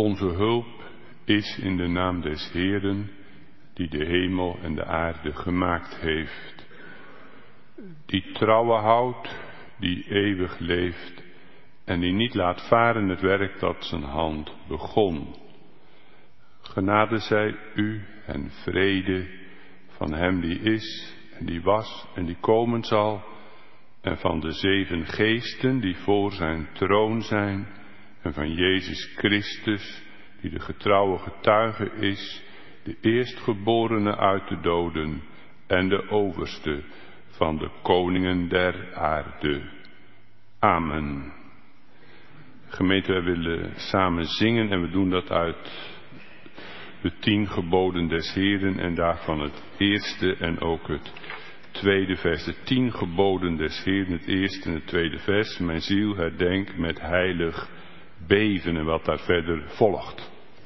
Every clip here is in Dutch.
Onze hulp is in de naam des Heeren, die de hemel en de aarde gemaakt heeft. Die trouwe houdt, die eeuwig leeft en die niet laat varen het werk dat zijn hand begon. Genade zij u en vrede van hem die is en die was en die komen zal, en van de 7 geesten die voor zijn troon zijn, en van Jezus Christus, die de getrouwe getuige is, de eerstgeborene uit de doden en de overste van de koningen der aarde. Amen. Gemeente, wij willen samen zingen en we doen dat uit de 10 geboden des Heeren en daarvan het eerste en ook het tweede vers. De 10 geboden des Heeren, het eerste en het tweede vers. Mijn ziel herdenk met heilig beven en wat daar verder volgt.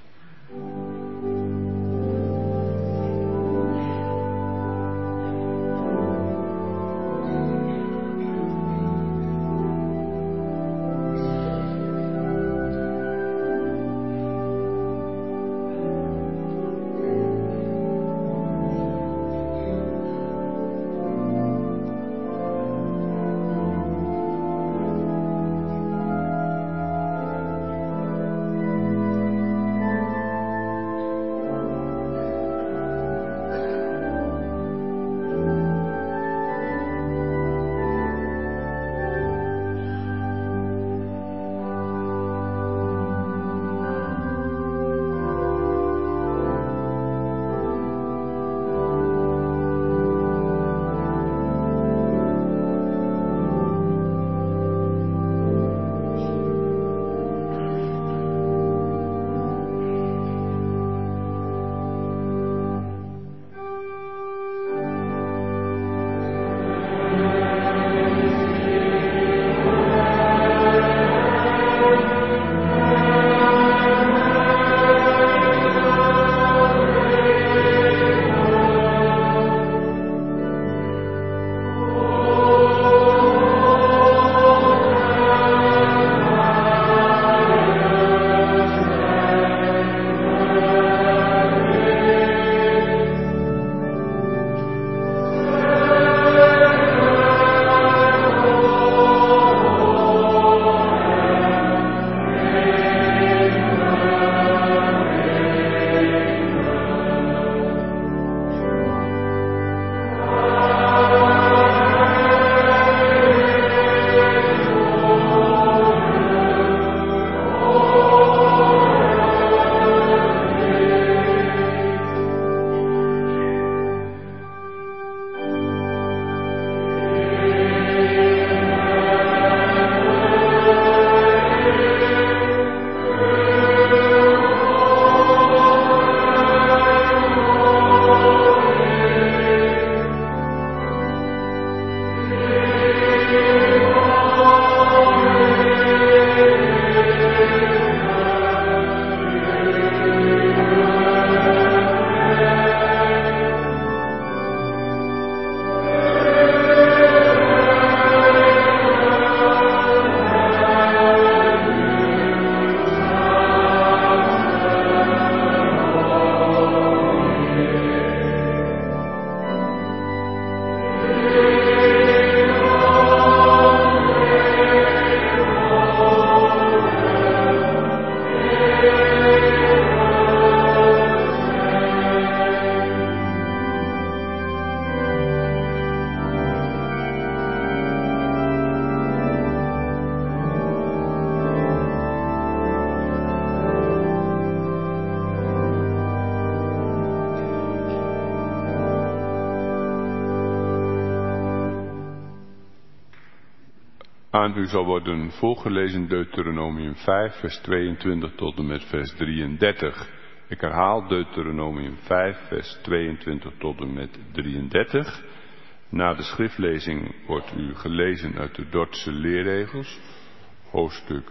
Aan u zal worden voorgelezen Deuteronomium 5, vers 22 tot en met vers 33. Ik herhaal Deuteronomium 5, vers 22 tot en met 33. Na de schriftlezing wordt u gelezen uit de Dordtse leerregels, hoofdstuk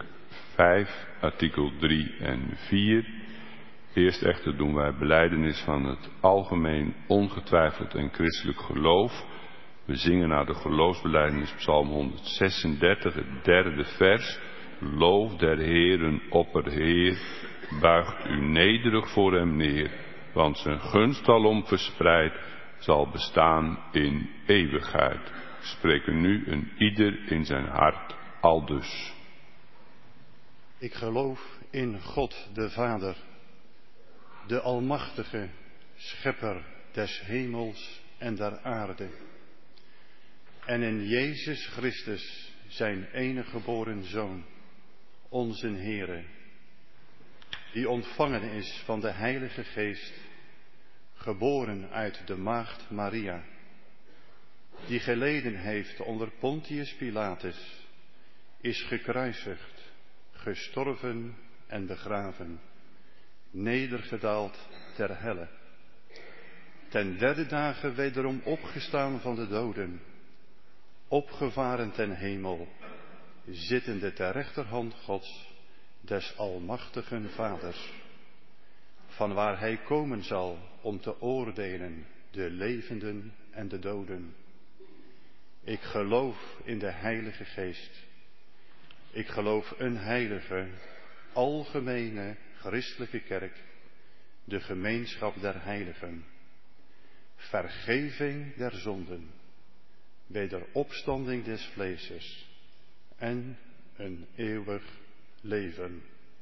5, artikel 3 en 4. Eerst echter doen wij belijdenis van het algemeen, ongetwijfeld en christelijk geloof. We zingen naar de geloofsbelijdenis Psalm 136, het derde vers. Loof der Heeren opperheer, buigt u nederig voor hem neer, want zijn gunst alom verspreid zal bestaan in eeuwigheid. Spreken nu een ieder in zijn hart aldus. Ik geloof in God de Vader, de Almachtige, Schepper des hemels en der aarde. En in Jezus Christus, zijn enige geboren Zoon, onze Heere, die ontvangen is van de Heilige Geest, geboren uit de maagd Maria, die geleden heeft onder Pontius Pilatus, is gekruisigd, gestorven en begraven, nedergedaald ter helle, ten derde dage wederom opgestaan van de doden, opgevaren ten hemel, zittende ter rechterhand Gods, des almachtigen Vaders, van waar hij komen zal om te oordelen de levenden en de doden. Ik geloof in de Heilige Geest. Ik geloof een heilige, algemene, christelijke kerk, de gemeenschap der heiligen, vergeving der zonden, wederopstanding des vleeses en een eeuwig leven.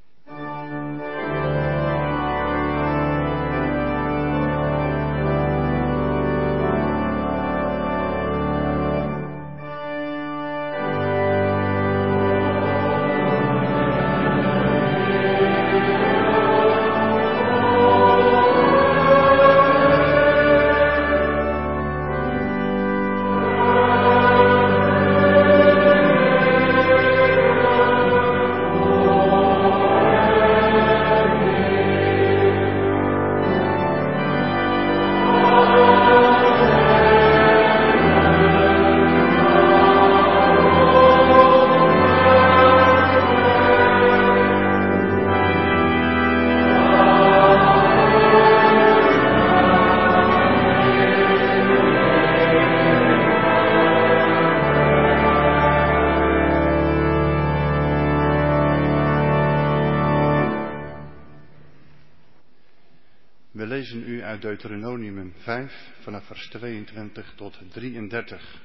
We lezen u uit Deuteronomium 5 vanaf vers 22 tot 33.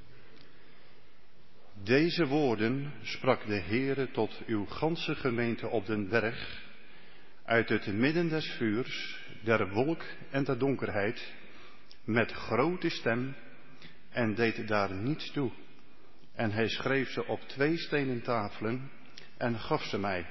Deze woorden sprak de Heere tot uw ganse gemeente op den berg, uit het midden des vuurs, der wolk en der donkerheid, met grote stem, en deed daar niets toe. En hij schreef ze op 2 stenen tafelen en gaf ze mij.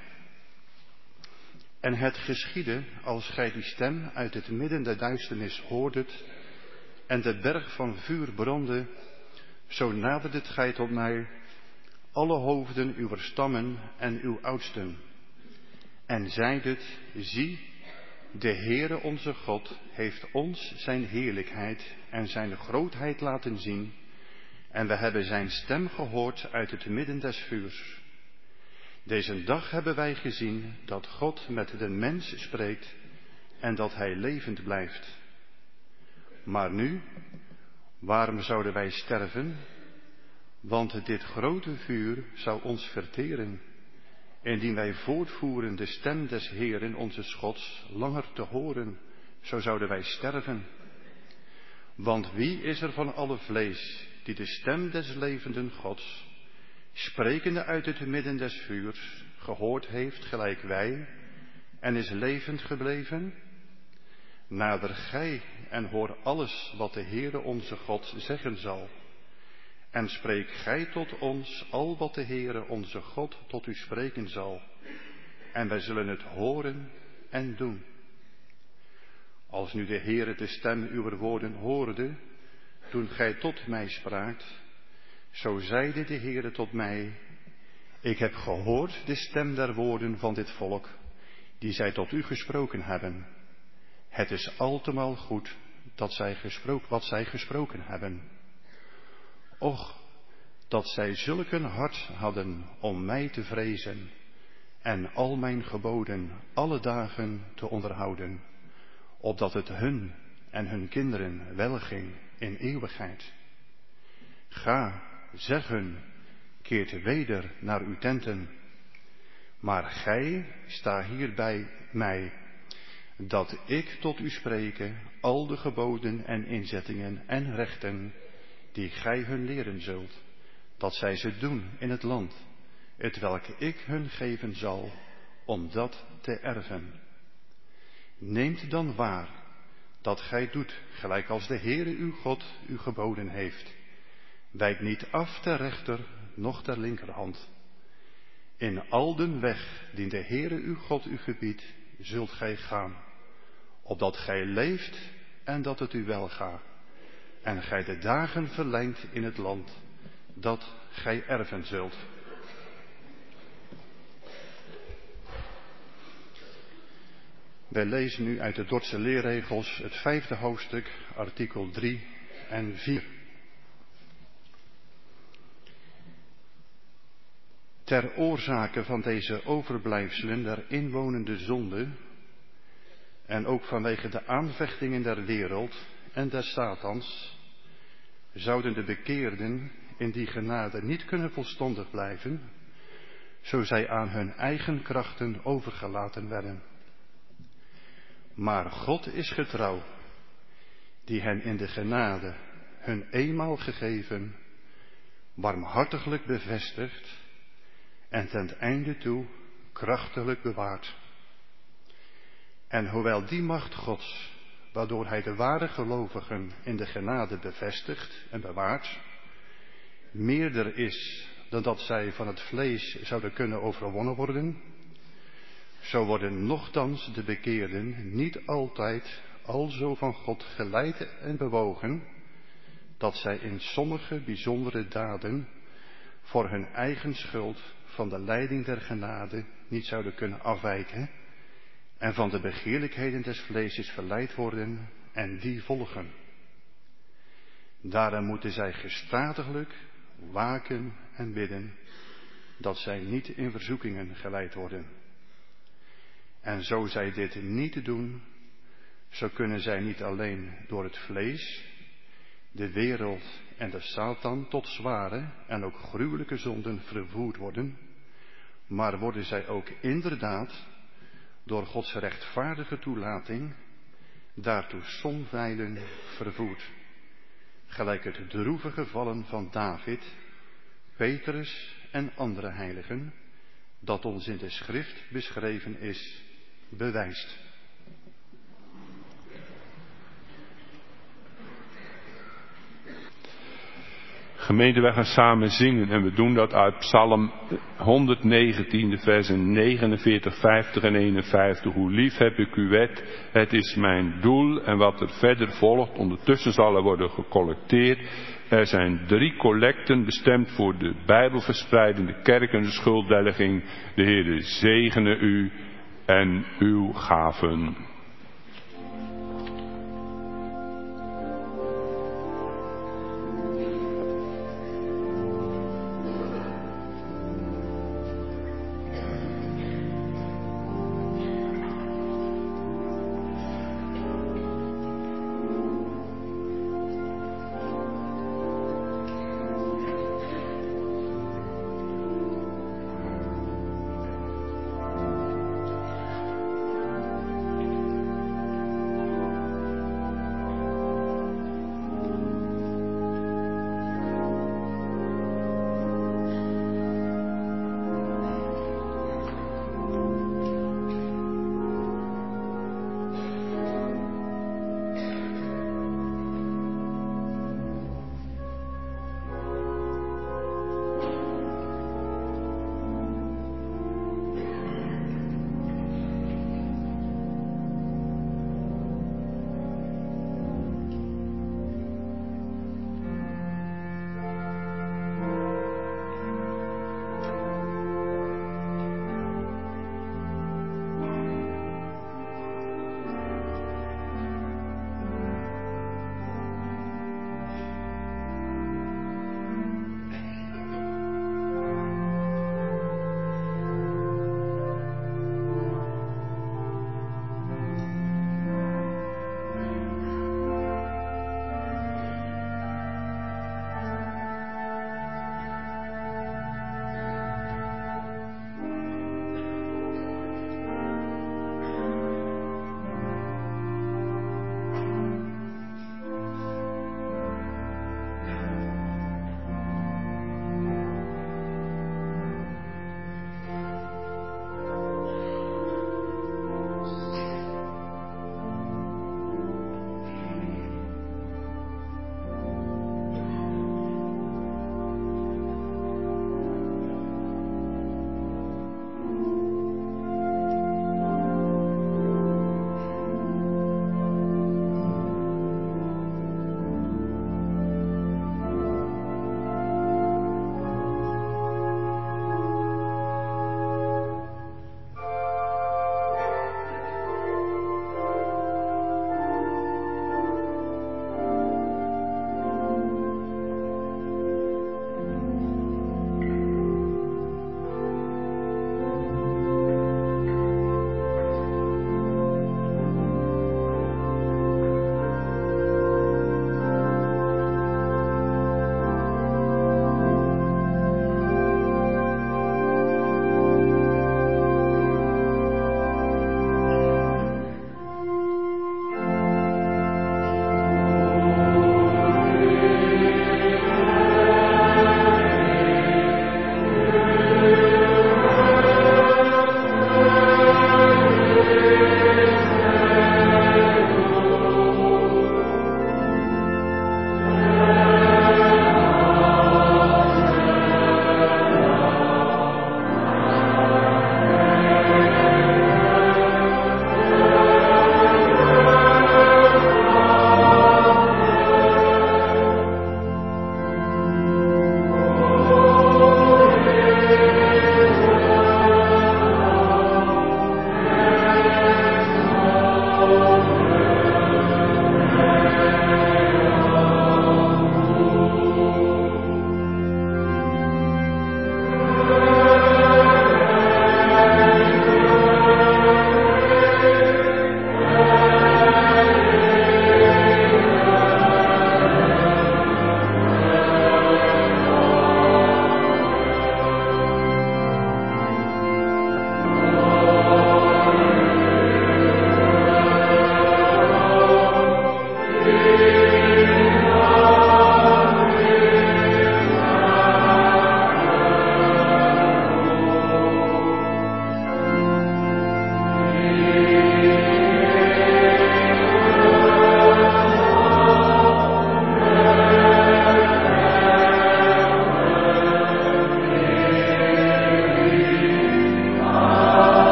En het geschiedde, als gij die stem uit het midden der duisternis hoordet, en de berg van vuur brandde, zo naderdet gij tot mij, alle hoofden uwer stammen en uw oudsten. En zeidet, zie, de Heere onze God heeft ons zijn heerlijkheid en zijn grootheid laten zien, en we hebben zijn stem gehoord uit het midden des vuurs. Deze dag hebben wij gezien dat God met de mens spreekt en dat hij levend blijft. Maar nu, waarom zouden wij sterven? Want dit grote vuur zou ons verteren, indien wij voortvoeren de stem des Heeren onze Gods langer te horen, zo zouden wij sterven. Want wie is er van alle vlees die de stem des levenden Gods, sprekende uit het midden des vuurs, gehoord heeft gelijk wij, en is levend gebleven? Nader gij en hoor alles wat de Heere onze God zeggen zal. En spreek gij tot ons al wat de Heere onze God tot u spreken zal. En wij zullen het horen en doen. Als nu de Heere de stem uwer woorden hoorde, toen gij tot mij spraakt, zo zeide de Heere tot mij, ik heb gehoord de stem der woorden van dit volk, die zij tot u gesproken hebben. Het is altemaal goed dat wat zij gesproken hebben. Och, dat zij zulk een hart hadden om mij te vrezen en al mijn geboden alle dagen te onderhouden, opdat het hun en hun kinderen welging in eeuwigheid. Ga, zeg hun, keert weder naar uw tenten, Maar gij sta hier bij mij, dat ik tot u spreken al de geboden en inzettingen en rechten die gij hun leren zult, dat zij ze doen in het land, hetwelk ik hun geven zal, om dat te erven. Neemt dan waar dat gij doet, gelijk als de Heere uw God u geboden heeft. Wijk niet af ter rechter, noch ter linkerhand. In al den weg die de Heere uw God u gebiedt, zult gij gaan, opdat gij leeft en dat het u welga, en gij de dagen verlengt in het land, dat gij erven zult. Wij lezen nu uit de Dordtse leerregels het 5e hoofdstuk, artikel 3 en 4. Ter oorzake van deze overblijfselen der inwonende zonde, en ook vanwege de aanvechtingen der wereld en des Satans, zouden de bekeerden in die genade niet kunnen volstandig blijven, zo zij aan hun eigen krachten overgelaten werden. Maar God is getrouw, die hen in de genade hun eenmaal gegeven, barmhartiglijk bevestigt en ten einde toe krachtelijk bewaart. En hoewel die macht Gods, waardoor hij de ware gelovigen in de genade bevestigt en bewaart, meerder is dan dat zij van het vlees zouden kunnen overwonnen worden, zo worden nochtans de bekeerden niet altijd alzo van God geleid en bewogen, dat zij in sommige bijzondere daden voor hun eigen schuld van de leiding der genade niet zouden kunnen afwijken en van de begeerlijkheden des vleeses verleid worden en die volgen. Daarom moeten zij gestadiglijk waken en bidden, dat zij niet in verzoekingen geleid worden. En zo zij dit niet doen, zo kunnen zij niet alleen door het vlees, de wereld en de Satan tot zware en ook gruwelijke zonden vervoerd worden, maar worden zij ook inderdaad door Gods rechtvaardige toelating daartoe somwijlen vervoerd. Gelijk het droevige vallen van David, Petrus en andere heiligen, dat ons in de schrift beschreven is, bewijst. Gemeente, wij gaan samen zingen en we doen dat uit Psalm 119, de versen 49, 50 en 51. Hoe lief heb ik uw wet, het is mijn doel. En wat er verder volgt, ondertussen zal er worden gecollecteerd. Er zijn 3 collecten bestemd voor de Bijbelverspreidende kerk en de schulddelging. De Heere zegene u en uw gaven.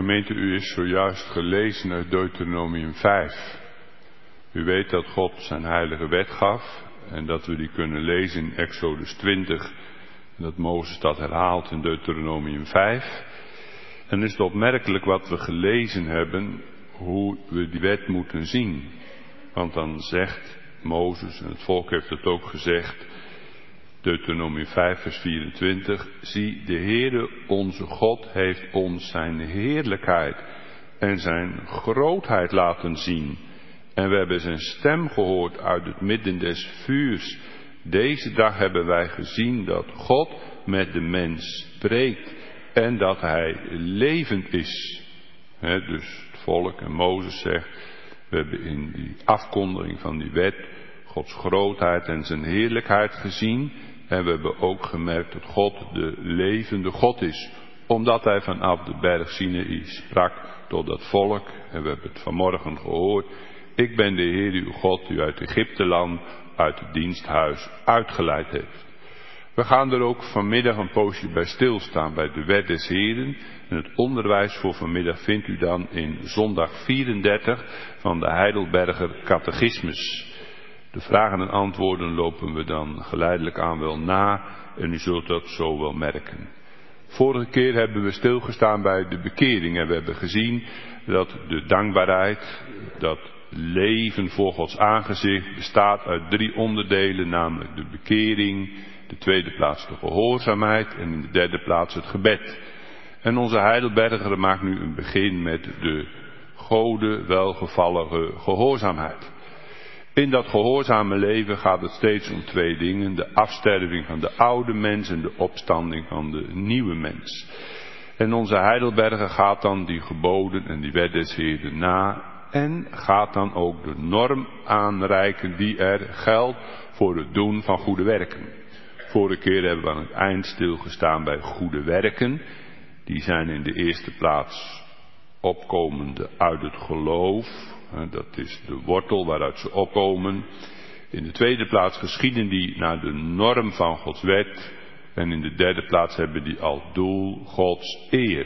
Gemeente, u is zojuist gelezen uit Deuteronomium 5. U weet dat God zijn heilige wet gaf en dat we die kunnen lezen in Exodus 20. En dat Mozes dat herhaalt in Deuteronomium 5. En is het opmerkelijk wat we gelezen hebben, hoe we die wet moeten zien. Want dan zegt Mozes, en het volk heeft het ook gezegd, Deuteronomium 5 vers 24, zie, de Heere onze God heeft ons zijn heerlijkheid en zijn grootheid laten zien. En we hebben zijn stem gehoord uit het midden des vuurs. Deze dag hebben wij gezien dat God met de mens spreekt en dat hij levend is. Dus het volk en Mozes zegt, we hebben in die afkondiging van die wet Gods grootheid en zijn heerlijkheid gezien. En we hebben ook gemerkt dat God de levende God is. Omdat hij vanaf de berg Sinaï sprak tot dat volk. En we hebben het vanmorgen gehoord. Ik ben de Heer uw God, die uit Egypteland, uit het diensthuis uitgeleid heeft. We gaan er ook vanmiddag een poosje bij stilstaan, bij de wet des Heren. En het onderwijs voor vanmiddag vindt u dan in zondag 34 van de Heidelberger Catechismus. De vragen en antwoorden lopen we dan geleidelijk aan wel na en u zult dat zo wel merken. Vorige keer hebben we stilgestaan bij de bekering en we hebben gezien dat de dankbaarheid, dat leven voor Gods aangezicht bestaat uit 3 onderdelen, namelijk de bekering, de tweede plaats de gehoorzaamheid en in de derde plaats het gebed. En onze Heidelberger maakt nu een begin met de Gode welgevallige gehoorzaamheid. In dat gehoorzame leven gaat het steeds om 2 dingen. De afsterving van de oude mens en de opstanding van de nieuwe mens. En onze Heidelberger gaat dan die geboden en die wet des Heeren na. En gaat dan ook de norm aanreiken die er geldt voor het doen van goede werken. Vorige keer hebben we aan het eind stilgestaan bij goede werken. Die zijn in de eerste plaats opkomende uit het geloof. Dat is de wortel waaruit ze opkomen. In de tweede plaats geschieden die naar de norm van Gods wet. En in de derde plaats hebben die als doel Gods eer.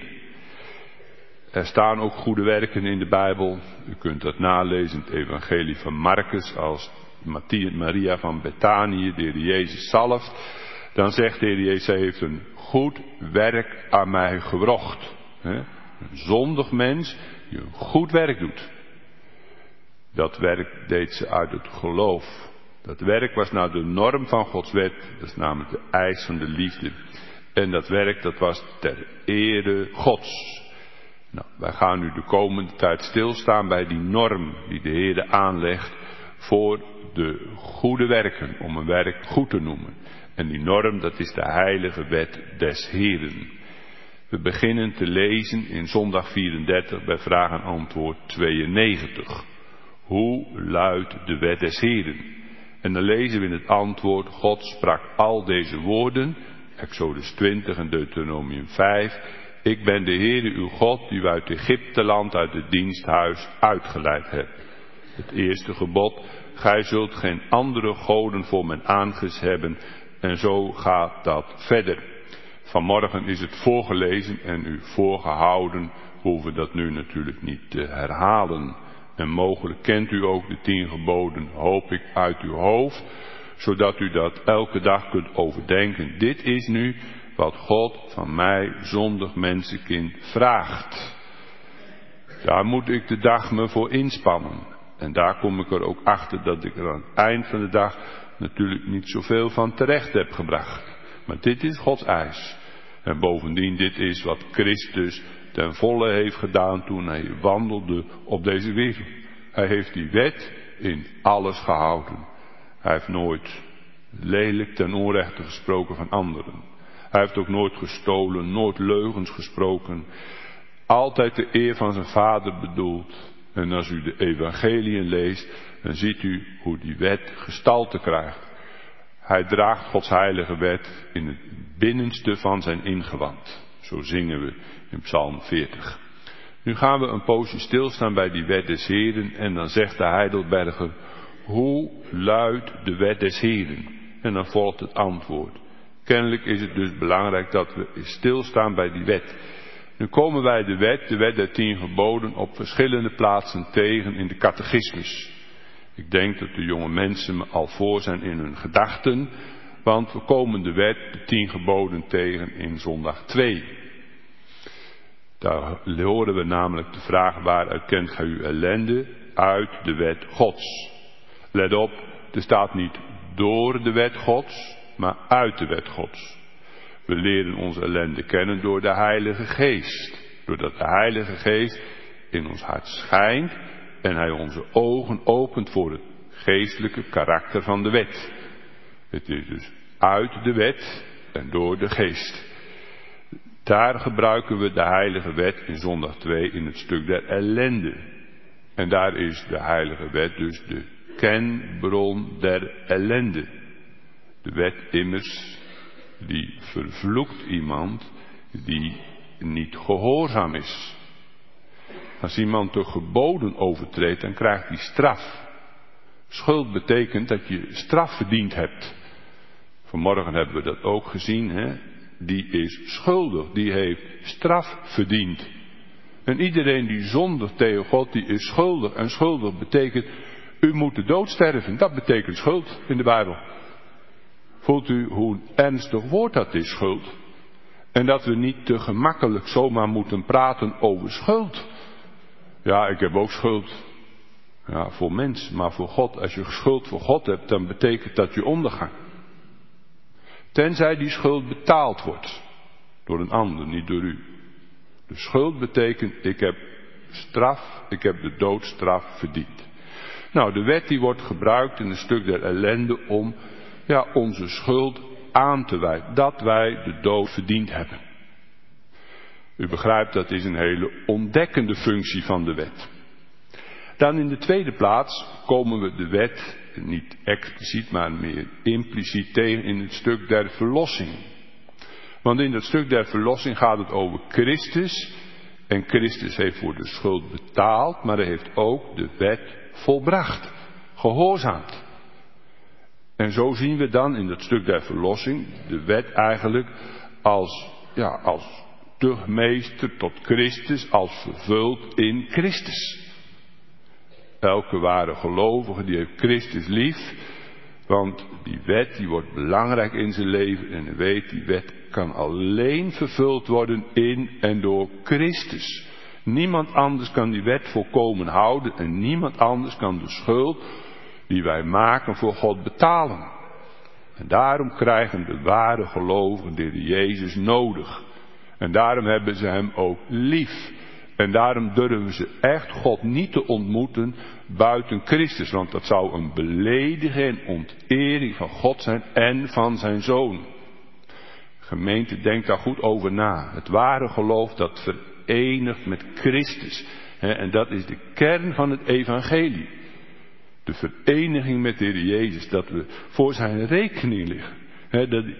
Er staan ook goede werken in de Bijbel. U kunt dat nalezen in het evangelie van Marcus als Maria van Betanië, de Heer Jezus zalft. Dan zegt de Heer Jezus, hij heeft een goed werk aan mij gewrocht. Een zondig mens die een goed werk doet. Dat werk deed ze uit het geloof. Dat werk was naar de norm van Gods wet. Dat is namelijk de eis van de liefde. En dat werk dat was ter ere Gods. Nou, wij gaan nu de komende tijd stilstaan bij die norm die de Heer aanlegt voor de goede werken. Om een werk goed te noemen. En die norm dat is de heilige wet des Heeren. We beginnen te lezen in zondag 34 bij vraag en antwoord 92. Hoe luidt de wet des Heeren? En dan lezen we in het antwoord, God sprak al deze woorden, Exodus 20 en Deuteronomium 5. Ik ben de Heere uw God, die u uit Egypteland, uit het diensthuis uitgeleid hebt. Het eerste gebod, gij zult geen andere goden voor mijn aangezicht hebben. En zo gaat dat verder. Vanmorgen is het voorgelezen en u voorgehouden, hoeven dat nu natuurlijk niet te herhalen. En mogelijk kent u ook de 10 geboden, hoop ik, uit uw hoofd, zodat u dat elke dag kunt overdenken. Dit is nu wat God van mij, zondig mensenkind, vraagt. Daar moet ik de dag me voor inspannen. En daar kom ik er ook achter dat ik er aan het eind van de dag natuurlijk niet zoveel van terecht heb gebracht. Maar dit is Gods eis. En bovendien, dit is wat Christus ten volle heeft gedaan toen hij wandelde op deze wereld. Hij heeft die wet in alles gehouden. Hij heeft nooit lelijk ten onrechte gesproken van anderen. Hij heeft ook nooit gestolen, nooit leugens gesproken. Altijd de eer van zijn vader bedoeld. En als u de evangeliën leest, dan ziet u hoe die wet gestalte krijgt. Hij draagt Gods heilige wet in het binnenste van zijn ingewand. Zo zingen we in Psalm 40. Nu gaan we een poosje stilstaan bij die wet des Heren. En dan zegt de Heidelberger, hoe luidt de wet des Heren? En dan volgt het antwoord. Kennelijk is het dus belangrijk dat we stilstaan bij die wet. Nu komen wij de wet der 10 geboden, op verschillende plaatsen tegen in de catechismus. Ik denk dat de jonge mensen me al voor zijn in hun gedachten, want we komen de wet, de 10 geboden tegen in zondag 2. Daar horen we namelijk de vraag: waaruit kent gij uw ellende? Uit de wet Gods. Let op, er staat niet door de wet Gods, maar uit de wet Gods. We leren onze ellende kennen door de Heilige Geest. Doordat de Heilige Geest in ons hart schijnt en Hij onze ogen opent voor het geestelijke karakter van de wet. Het is dus uit de wet en door de Geest. Daar gebruiken we de heilige wet in zondag 2 in het stuk der ellende. En daar is de heilige wet dus de kenbron der ellende. De wet immers, die vervloekt iemand die niet gehoorzaam is. Als iemand de geboden overtreedt, dan krijgt hij straf. Schuld betekent dat je straf verdiend hebt. Vanmorgen hebben we dat ook gezien, hè? Die is schuldig, die heeft straf verdiend. En iedereen die zondigt tegen God, die is schuldig. En schuldig betekent, u moet de dood sterven. Dat betekent schuld in de Bijbel. Voelt u hoe een ernstig woord dat is, schuld? En dat we niet te gemakkelijk zomaar moeten praten over schuld. Ja, ik heb ook schuld. Ja, voor mensen, maar voor God. Als je schuld voor God hebt, dan betekent dat je ondergang. Tenzij die schuld betaald wordt. Door een ander, niet door u. De schuld betekent, ik heb straf, ik heb de doodstraf verdiend. Nou, de wet die wordt gebruikt in een stuk der ellende om onze schuld aan te wijzen. Dat wij de dood verdiend hebben. U begrijpt, dat is een hele ontdekkende functie van de wet. Dan in de tweede plaats komen we de wet, niet expliciet, maar meer impliciet tegen in het stuk der verlossing. Want in dat stuk der verlossing gaat het over Christus. En Christus heeft voor de schuld betaald, maar hij heeft ook de wet volbracht. Gehoorzaamd. En zo zien we dan in dat stuk der verlossing de wet eigenlijk als tuchtmeester tot Christus, als vervuld in Christus. Elke ware gelovige die heeft Christus lief, want die wet die wordt belangrijk in zijn leven en hij weet, die wet kan alleen vervuld worden in en door Christus. Niemand anders kan die wet volkomen houden en niemand anders kan de schuld die wij maken voor God betalen. En daarom krijgen de ware gelovigen de Heer Jezus nodig. En daarom hebben ze hem ook lief. En daarom durven ze echt God niet te ontmoeten buiten Christus. Want dat zou een belediging en ontering van God zijn en van zijn Zoon. Gemeente, denk daar goed over na. Het ware geloof dat verenigt met Christus. En dat is de kern van het evangelie. De vereniging met de Heer Jezus. Dat we voor zijn rekening liggen. Dat ik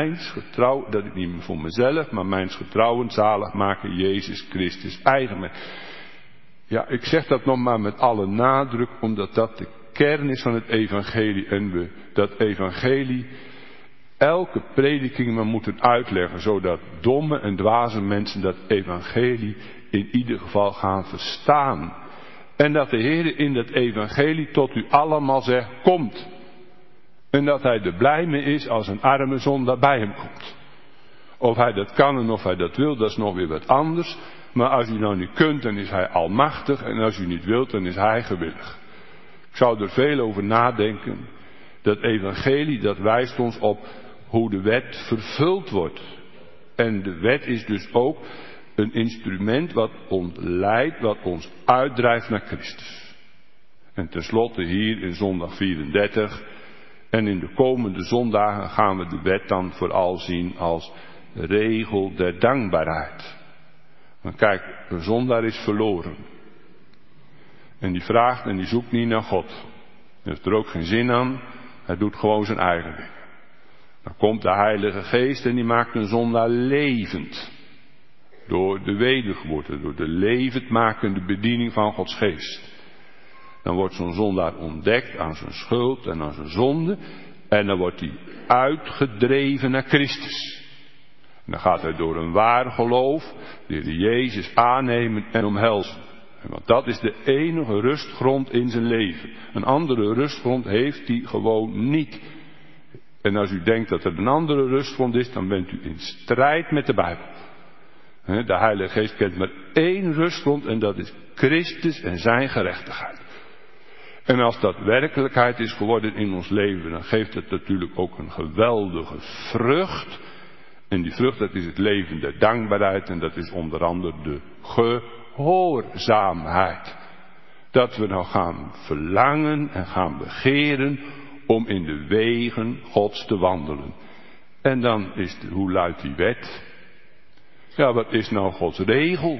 niet meer voor mezelf, maar mijns getrouwen zalig maken Jezus Christus eigen. Ja, ik zeg dat nog maar met alle nadruk, omdat dat de kern is van het evangelie. En we dat evangelie elke prediking maar moeten uitleggen, zodat domme en dwaze mensen dat evangelie in ieder geval gaan verstaan. En dat de Heer in dat evangelie tot u allemaal zegt, komt. En dat hij er blij mee is als een arme zondaar bij hem komt. Of hij dat kan en of hij dat wil, dat is nog weer wat anders. Maar als u nou niet kunt, dan is hij almachtig. En als u niet wilt, dan is hij gewillig. Ik zou er veel over nadenken. Dat evangelie, dat wijst ons op hoe de wet vervuld wordt. En de wet is dus ook een instrument wat ons leidt, wat ons uitdrijft naar Christus. En tenslotte hier in zondag 34... En in de komende zondagen gaan we de wet dan vooral zien als regel der dankbaarheid. Want kijk, een zondaar is verloren. En die vraagt en die zoekt niet naar God. Hij heeft er ook geen zin aan. Hij doet gewoon zijn eigen dingen. Dan komt de Heilige Geest en die maakt een zondaar levend. Door de wedergeboorte, door de levendmakende bediening van Gods Geest. Dan wordt zo'n zondaar ontdekt aan zijn schuld en aan zijn zonde. En dan wordt hij uitgedreven naar Christus. En dan gaat hij door een waar geloof de Heer Jezus aannemen en omhelzen. Want dat is de enige rustgrond in zijn leven. Een andere rustgrond heeft hij gewoon niet. En als u denkt dat er een andere rustgrond is, dan bent u in strijd met de Bijbel. De Heilige Geest kent maar één rustgrond en dat is Christus en zijn gerechtigheid. En als dat werkelijkheid is geworden in ons leven, dan geeft het natuurlijk ook een geweldige vrucht. En die vrucht, dat is het leven der dankbaarheid en dat is onder andere de gehoorzaamheid. Dat we nou gaan verlangen en gaan begeren om in de wegen Gods te wandelen. En dan is hoe luidt die wet? Ja, wat is nou Gods regel?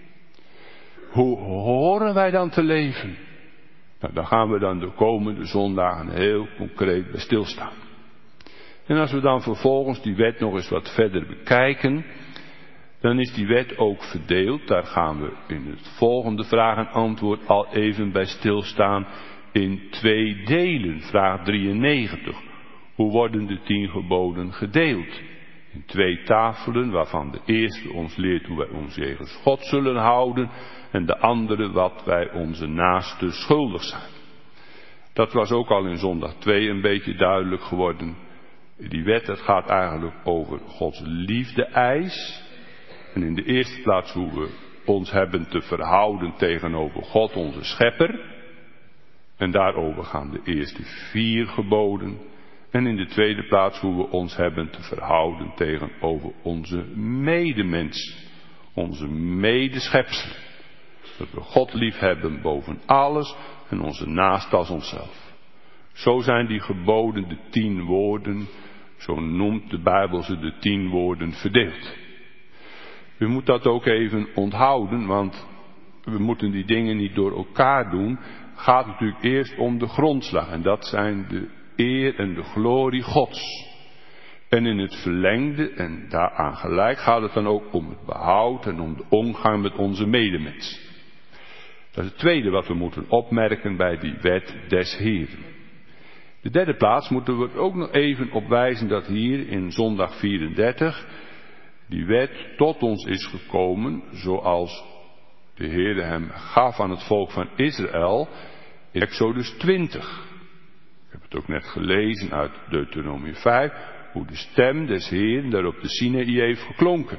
Hoe horen wij dan te leven? Nou, daar gaan we dan de komende zondagen heel concreet bij stilstaan. En als we dan vervolgens die wet nog eens wat verder bekijken, dan is die wet ook verdeeld. Daar gaan we in het volgende vraag en antwoord al even bij stilstaan in 2 delen. Vraag 93. Hoe worden de 10 geboden gedeeld? In 2 tafelen, waarvan de eerste ons leert hoe wij ons jegens God zullen houden en de andere wat wij onze naasten schuldig zijn. Dat was ook al in zondag 2 een beetje duidelijk geworden. Die wet, het gaat eigenlijk over Gods liefde-eis. En in de eerste plaats hoe we ons hebben te verhouden tegenover God, onze schepper. En daarover gaan de eerste 4 geboden. En in de tweede plaats hoe we ons hebben te verhouden tegenover onze medemens. Onze medeschepselen. Dat we God lief hebben boven alles en onze naaste als onszelf. Zo zijn die geboden de 10 woorden, zo noemt de Bijbel ze de 10 woorden verdeeld. U moet dat ook even onthouden, want we moeten die dingen niet door elkaar doen. Het gaat natuurlijk eerst om de grondslag en dat zijn de eer en de glorie Gods. En in het verlengde, en daaraan gelijk, gaat het dan ook om het behoud en om de omgang met onze medemens. Dat is het tweede wat we moeten opmerken bij die wet des Heeren. De derde plaats moeten we er ook nog even op wijzen dat hier in zondag 34 die wet tot ons is gekomen zoals de Heere hem gaf aan het volk van Israël in Exodus 20. Ik heb het ook net gelezen uit Deuteronomie 5, hoe de stem des Heeren daar op de Sinaï heeft geklonken.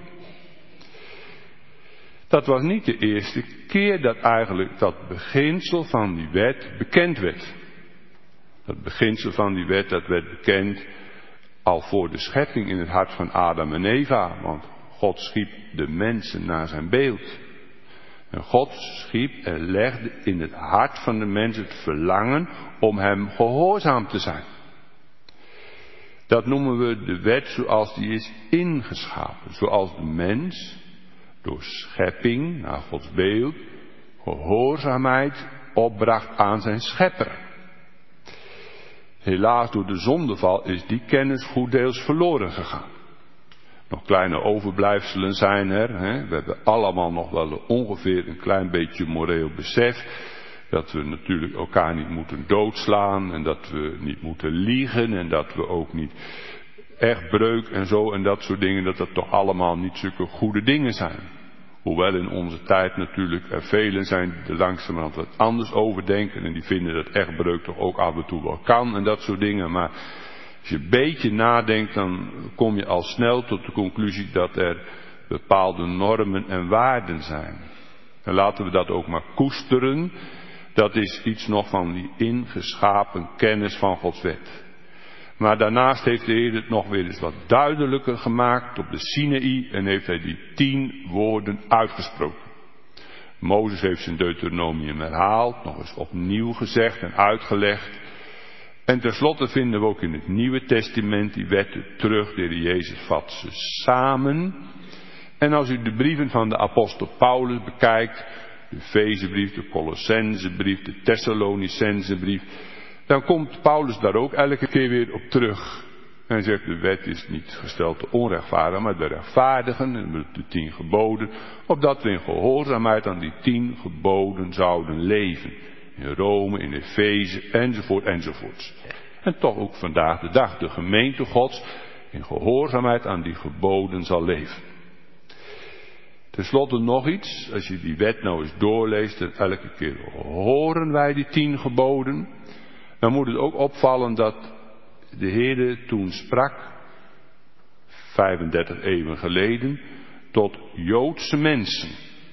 Dat was niet de eerste keer dat eigenlijk dat beginsel van die wet bekend werd. Dat beginsel van die wet, dat werd bekend al voor de schepping in het hart van Adam en Eva. Want God schiep de mensen naar zijn beeld. En God schiep en legde in het hart van de mens het verlangen om hem gehoorzaam te zijn. Dat noemen we de wet zoals die is ingeschapen. Zoals de mens door schepping naar Gods beeld gehoorzaamheid opbracht aan zijn schepper. Helaas door de zondeval is die kennis goeddeels verloren gegaan. Nog kleine overblijfselen zijn er. Hè? We hebben allemaal nog wel ongeveer een klein beetje moreel besef. Dat we natuurlijk elkaar niet moeten doodslaan. En dat we niet moeten liegen. En dat we ook niet echtbreuk en zo en dat soort dingen. Dat toch allemaal niet zulke goede dingen zijn. Hoewel in onze tijd natuurlijk er velen zijn die er langzamerhand wat anders over denken. En die vinden dat echtbreuk toch ook af en toe wel kan en dat soort dingen. Maar als je een beetje nadenkt, dan kom je al snel tot de conclusie dat er bepaalde normen en waarden zijn. En laten we dat ook maar koesteren. Dat is iets nog van die ingeschapen kennis van Gods wet. Maar daarnaast heeft de Heer het nog weer eens wat duidelijker gemaakt op de Sinaï en heeft hij die 10 woorden uitgesproken. Mozes heeft zijn Deuteronomium herhaald, nog eens opnieuw gezegd en uitgelegd. En tenslotte vinden we ook in het Nieuwe Testament die wetten terug. De Heer Jezus vat ze samen. En als u de brieven van de apostel Paulus bekijkt, de Efezebrief, de Colossensebrief, de Thessalonicensebrief, dan komt Paulus daar ook elke keer weer op terug. En zegt de wet is niet gesteld te onrechtvaardigen, maar de rechtvaardigen, en de 10 geboden, opdat we in gehoorzaamheid aan die 10 geboden zouden leven. In Rome, in Efeze, enzovoort, enzovoorts. En toch ook vandaag de dag, de gemeente Gods in gehoorzaamheid aan die geboden zal leven. Ten slotte nog iets, als je die wet nou eens doorleest en elke keer horen wij die 10 geboden, dan moet het ook opvallen dat de Heere toen sprak, 35 eeuwen geleden, tot Joodse mensen.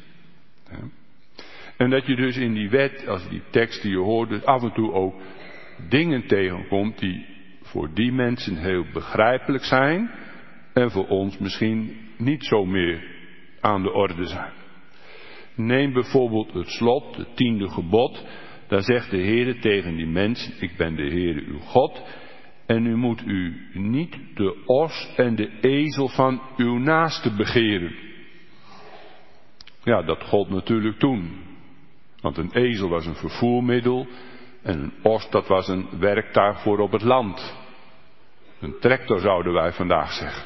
En dat je dus in die wet, als die tekst die je hoort, dus af en toe ook dingen tegenkomt die voor die mensen heel begrijpelijk zijn en voor ons misschien niet zo meer aan de orde zijn. Neem bijvoorbeeld het slot, het 10e gebod. Daar zegt de Heere tegen die mensen, ik ben de Heere uw God en u moet u niet de os en de ezel van uw naaste begeren. Ja, dat gold natuurlijk toen. Want een ezel was een vervoermiddel en een os dat was een werktuig voor op het land. Een tractor zouden wij vandaag zeggen.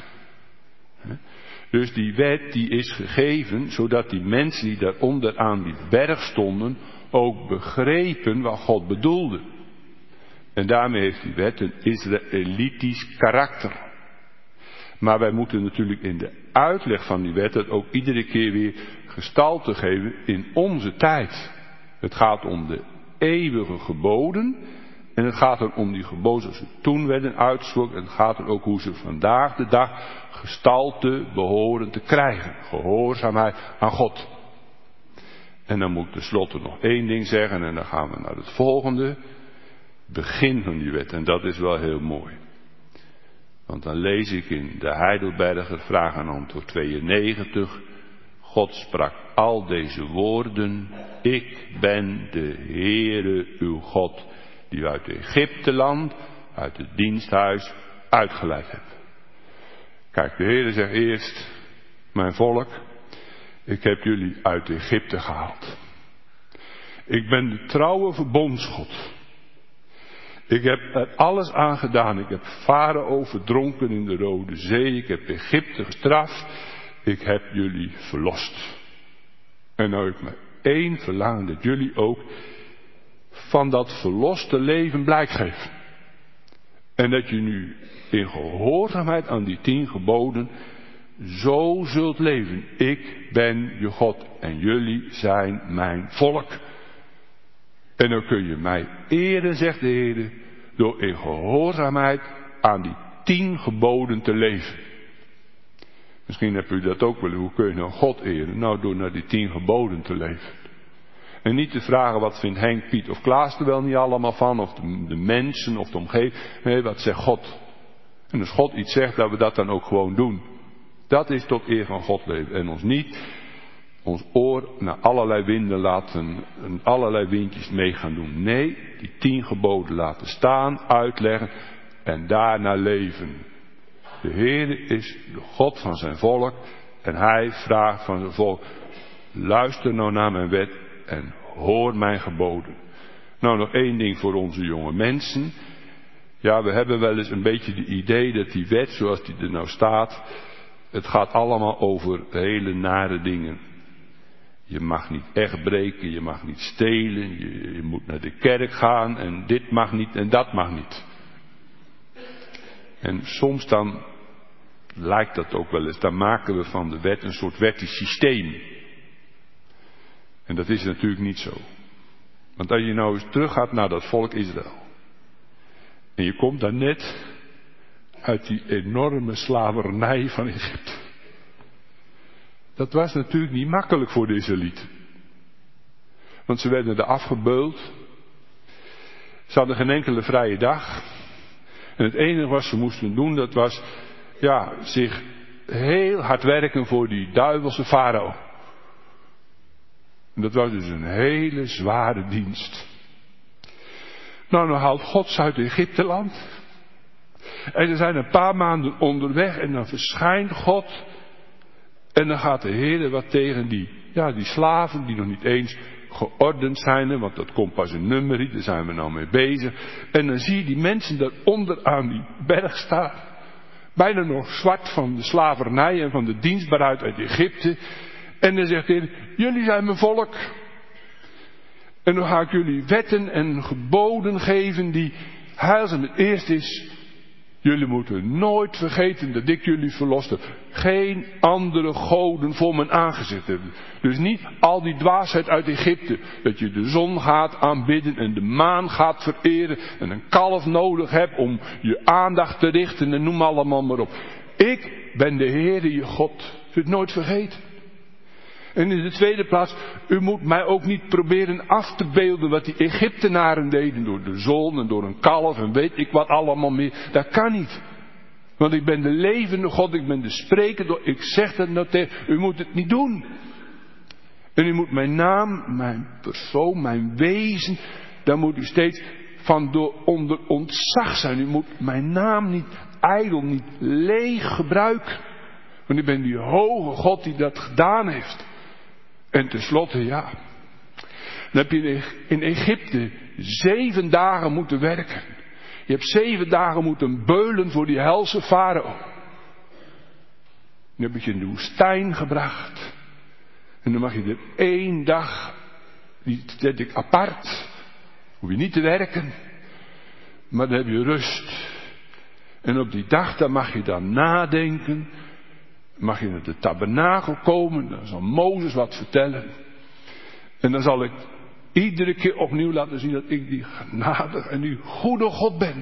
Dus die wet die is gegeven zodat die mensen die daaronder aan die berg stonden ook begrepen wat God bedoelde. En daarmee heeft die wet een Israëlitisch karakter. Maar wij moeten natuurlijk in de uitleg van die wet het ook iedere keer weer gestalte geven in onze tijd. Het gaat om de eeuwige geboden. En het gaat er om die geboden zoals ze toen werden uitgesproken. En het gaat er ook hoe ze vandaag de dag gestalte behoren te krijgen. Gehoorzaamheid aan God. En dan moet ik tenslotte nog 1 ding zeggen. En dan gaan we naar het volgende. Begin van die wet. En dat is wel heel mooi. Want dan lees ik in de Heidelberger vraag en antwoord 92. God sprak al deze woorden. Ik ben de Heere uw God. Die u uit Egypteland, uit het diensthuis uitgeleid hebt. Kijk, de Heere zegt eerst, mijn volk, ik heb jullie uit Egypte gehaald. Ik ben de trouwe verbondsgod. Ik heb er alles aan gedaan. Ik heb Farao verdronken in de Rode Zee. Ik heb Egypte gestraft. Ik heb jullie verlost. En nou heb ik maar 1 verlangen, dat jullie ook van dat verloste leven blijk geven. En dat je nu in gehoorzaamheid aan die 10 geboden zo zult leven. Ik ben je God en jullie zijn mijn volk. En dan kun je mij eren, zegt de Heer, door in gehoorzaamheid aan die 10 geboden te leven. Misschien hebt u dat ook wel. Hoe kun je nou God eren? Nou, door naar die 10 geboden te leven. En niet te vragen wat vindt Henk, Piet of Klaas er wel niet allemaal van. Of de mensen of de omgeving. Nee, wat zegt God? En als God iets zegt, dat we dat dan ook gewoon doen. Dat is tot eer van God leven. En ons niet ons oor naar allerlei winden laten, allerlei windjes mee gaan doen. Nee, die 10 geboden laten staan, uitleggen en daarna leven. De Heer is de God van zijn volk en hij vraagt van zijn volk, luister nou naar mijn wet en hoor mijn geboden. Nou, nog 1 ding voor onze jonge mensen. Ja, we hebben wel eens een beetje het idee dat die wet zoals die er nou staat, het gaat allemaal over hele nare dingen. Je mag niet echt breken, je mag niet stelen, je moet naar de kerk gaan en dit mag niet en dat mag niet. En soms dan lijkt dat ook wel eens, dan maken we van de wet een soort wettisch systeem. En dat is natuurlijk niet zo. Want als je nou eens teruggaat naar dat volk Israël. En je komt daar net uit die enorme slavernij van Egypte. Dat was natuurlijk niet makkelijk voor de Israëlieten. Want ze werden er afgebeuld. Ze hadden geen enkele vrije dag. En het enige wat ze moesten doen, dat was zich heel hard werken voor die duivelse farao. En dat was dus een hele zware dienst. Nou, dan haalt God ze uit Egypteland. En ze zijn een paar maanden onderweg en dan verschijnt God. En dan gaat de Heer wat tegen die slaven die nog niet eens geordend zijn. Want dat komt pas in Numeri, daar zijn we nou mee bezig. En dan zie je die mensen daaronder aan die berg staan. Bijna nog zwart van de slavernij en van de dienstbaarheid uit Egypte. En dan zegt de Heer, jullie zijn mijn volk. En dan ga ik jullie wetten en geboden geven die heilzaam. Het eerste is, Jullie moeten nooit vergeten dat ik jullie verlost heb. Geen andere goden voor mijn aangezicht hebben. Dus niet al die dwaasheid uit Egypte. Dat je de zon gaat aanbidden en de maan gaat vereren. En een kalf nodig hebt om je aandacht te richten en noem allemaal maar op. Ik ben de Heere je God. U het nooit vergeten. En in de tweede plaats, u moet mij ook niet proberen af te beelden wat die Egyptenaren deden door de zon en door een kalf en weet ik wat allemaal meer. Dat kan niet. Want ik ben de levende God, ik ben de sprekende. Ik zeg dat nou tegen u, moet het niet doen. En u moet mijn naam, mijn persoon, mijn wezen, daar moet u steeds van onder ontzag zijn. U moet mijn naam niet ijdel, niet leeg gebruiken. Want ik ben die hoge God die dat gedaan heeft. En tenslotte, ja, dan heb je in Egypte 7 dagen moeten werken. Je hebt 7 dagen moeten beulen voor die helse farao. Dan heb je in de woestijn gebracht. En dan mag je er 1 dag, die zet ik apart, hoef je niet te werken. Maar dan heb je rust. En op die dag, dan mag je dan nadenken. Mag je naar de tabernakel komen, dan zal Mozes wat vertellen. En dan zal ik iedere keer opnieuw laten zien dat ik die genadige en die goede God ben.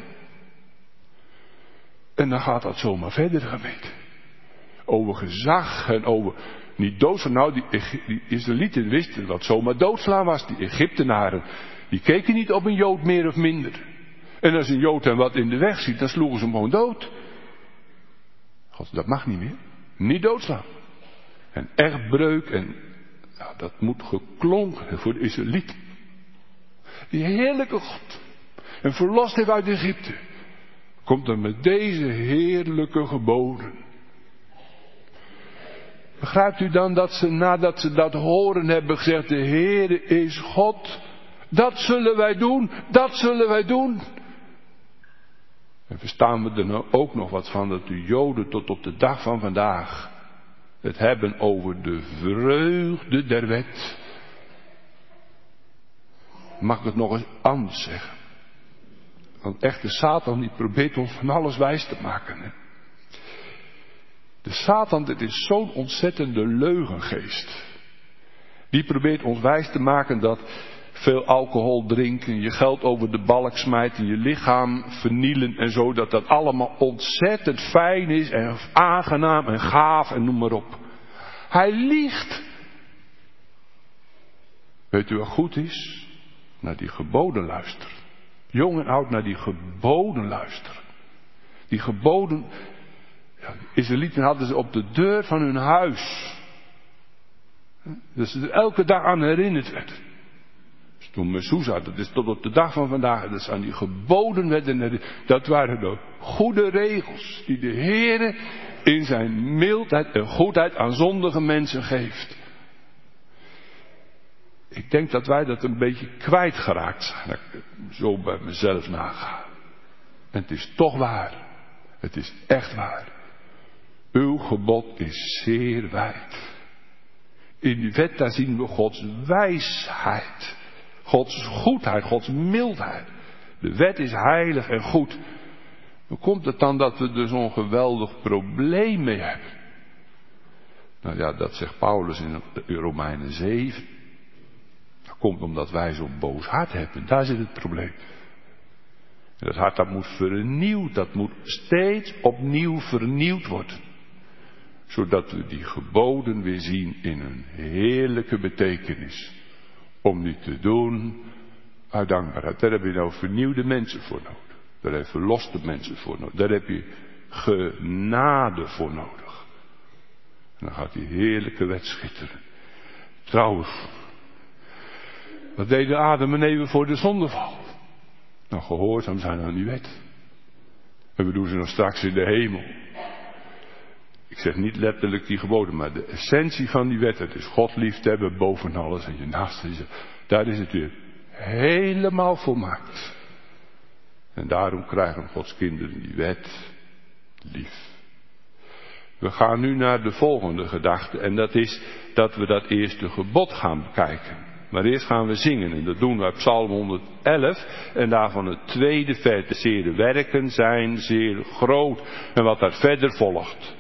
En dan gaat dat zomaar verder, gemeente. Over gezag en over niet doodslaan. Nou, die Israëlieten wisten wat zomaar doodslaan was. Die Egyptenaren, die keken niet op een Jood meer of minder. En als een Jood hem wat in de weg ziet, dan sloegen ze hem gewoon dood. God, dat mag niet meer. Niet doodslaan. En echtbreuk en nou, dat moet geklonken voor de Israëlieten. Die heerlijke God. En verlost heeft uit Egypte. Komt dan met deze heerlijke geboden. Begrijpt u dan dat ze nadat ze dat horen hebben gezegd, de Heere is God. Dat zullen wij doen. Dat zullen wij doen. En verstaan we er nou ook nog wat van dat de Joden tot op de dag van vandaag het hebben over de vreugde der wet. Mag ik het nog eens anders zeggen? Want echt de Satan die probeert ons van alles wijs te maken. Hè? De Satan, dit is zo'n ontzettende leugengeest. Die probeert ons wijs te maken dat veel alcohol drinken, je geld over de balk smijten, je lichaam vernielen en zo, dat dat allemaal ontzettend fijn is en aangenaam en gaaf en noem maar op. Hij liegt. Weet u wat goed is? Naar die geboden luisteren. Jong en oud naar die geboden luisteren. Die geboden, ja, de Israëlieten hadden ze op de deur van hun huis. Dat ze er elke dag aan herinnerd werden. Toen Mezuzah, dat is tot op de dag van vandaag, dat ze aan die geboden werden. Dat waren de goede regels die de Heere in zijn mildheid en goedheid aan zondige mensen geeft. Ik denk dat wij dat een beetje kwijtgeraakt zijn. Dat ik zo bij mezelf naga. En het is toch waar. Het is echt waar. Uw gebod is zeer wijd. In die wet daar zien we Gods wijsheid. Gods goedheid, Gods mildheid. De wet is heilig en goed. Hoe komt het dan dat we er zo'n geweldig probleem mee hebben? Nou ja, dat zegt Paulus in Romeinen 7. Dat komt omdat wij zo'n boos hart hebben. Daar zit het probleem. En dat hart dat moet vernieuwd, dat moet steeds opnieuw vernieuwd worden. Zodat we die geboden weer zien in een heerlijke betekenis. Om die te doen uit dankbaarheid. Daar heb je nou vernieuwde mensen voor nodig. Daar heb je verloste mensen voor nodig. Daar heb je genade voor nodig. En dan gaat die heerlijke wet schitteren. Trouwens, wat deden Adam en Eva voor de zondeval? Nou, gehoorzaam zijn aan die wet. En we doen ze nog straks in de hemel. Ik zeg niet letterlijk die geboden, maar de essentie van die wet, het is God lief te hebben boven alles en je naaste. Daar is het weer helemaal volmaakt. En daarom krijgen Gods kinderen die wet lief. We gaan nu naar de volgende gedachte en dat is dat we dat eerste gebod gaan bekijken. Maar eerst gaan we zingen en dat doen we uit Psalm 111 en daarvan het tweede vers. De Zeere werken zijn zeer groot en wat daar verder volgt.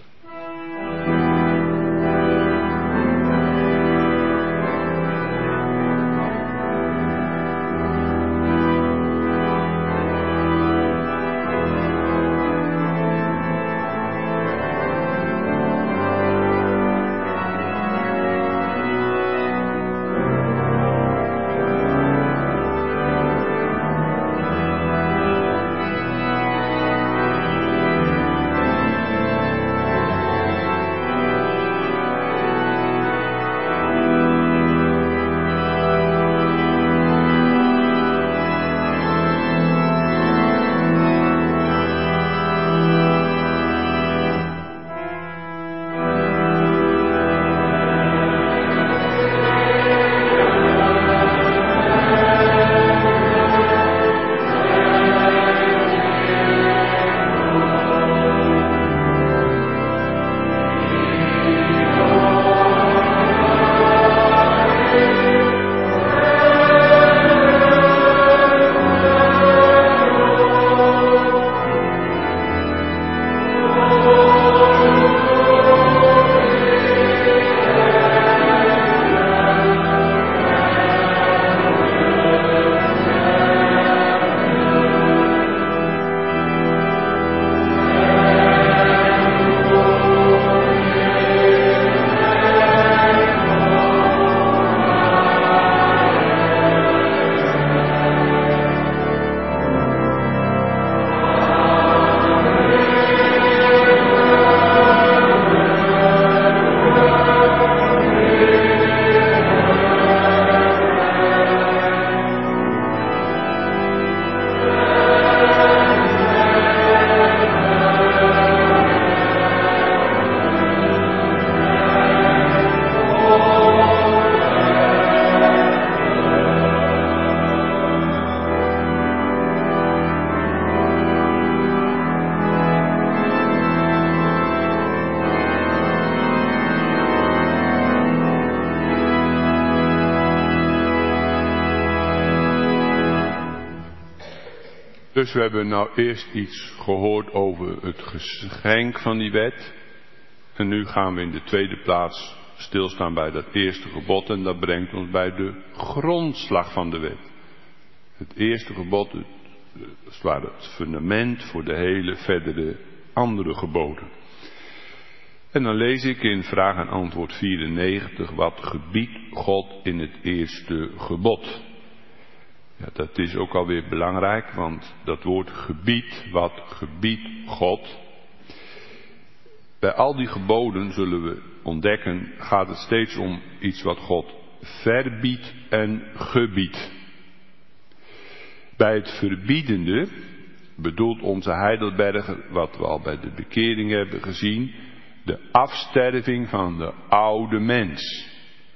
Dus we hebben nou eerst iets gehoord over het geschenk van die wet. En nu gaan we in de tweede plaats stilstaan bij dat eerste gebod. En dat brengt ons bij de grondslag van de wet. Het eerste gebod, het was het fundament voor de hele verdere andere geboden. En dan lees ik in vraag en antwoord 94 wat gebiedt God in het eerste gebod. Ja, dat is ook alweer belangrijk, want dat woord gebied, wat gebiedt God? Bij al die geboden zullen we ontdekken, gaat het steeds om iets wat God verbiedt en gebiedt. Bij het verbiedende bedoelt onze Heidelberger, wat we al bij de bekering hebben gezien, de afsterving van de oude mens.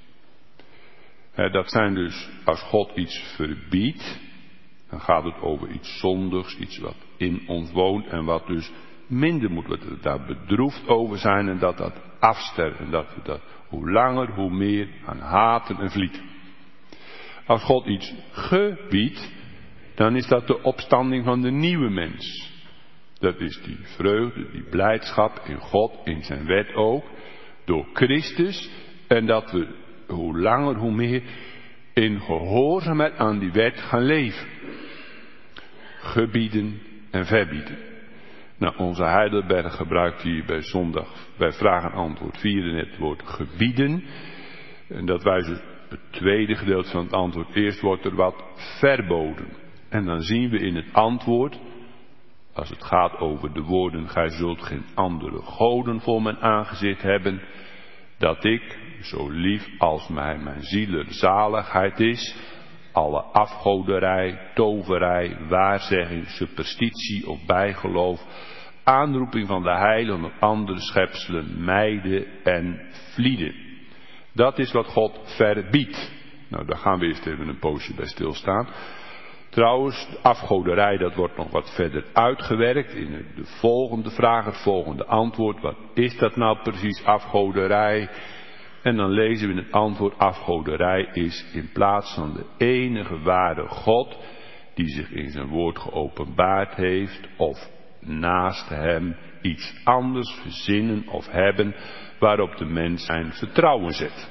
Dat zijn dus, als God iets verbiedt, dan gaat het over iets zondigs, iets wat in ons woont en wat dus minder moet. We daar bedroefd over zijn en dat afsterft. En dat we dat hoe langer, hoe meer aan haten en vlieten. Als God iets gebiedt, dan is dat de opstanding van de nieuwe mens. Dat is die vreugde, die blijdschap in God, in zijn wet ook, door Christus. En dat we hoe langer, hoe meer in gehoorzaamheid aan die wet gaan leven. Gebieden en verbieden. Nou, onze Heidelberg gebruikt hier bij zondag, bij vraag en antwoord 4 het woord gebieden. En dat wijst het tweede gedeelte van het antwoord. Eerst wordt er wat verboden. En dan zien we in het antwoord, als het gaat over de woorden, gij zult geen andere goden voor mijn aangezicht hebben, dat ik, zo lief als mij mijn zielerzaligheid is, alle afgoderij, toverij, waarzegging, superstitie of bijgeloof, aanroeping van de heiligen op andere schepselen mijden en vlieden. Dat is wat God verbiedt. Nou, daar gaan we eerst even een poosje bij stilstaan. Trouwens, de afgoderij, dat wordt nog wat verder uitgewerkt in de volgende vraag, het volgende antwoord. Wat is dat nou precies, afgoderij? En dan lezen we in het antwoord: afgoderij is in plaats van de enige ware God, die zich in zijn woord geopenbaard heeft, of naast hem iets anders verzinnen of hebben, waarop de mens zijn vertrouwen zet.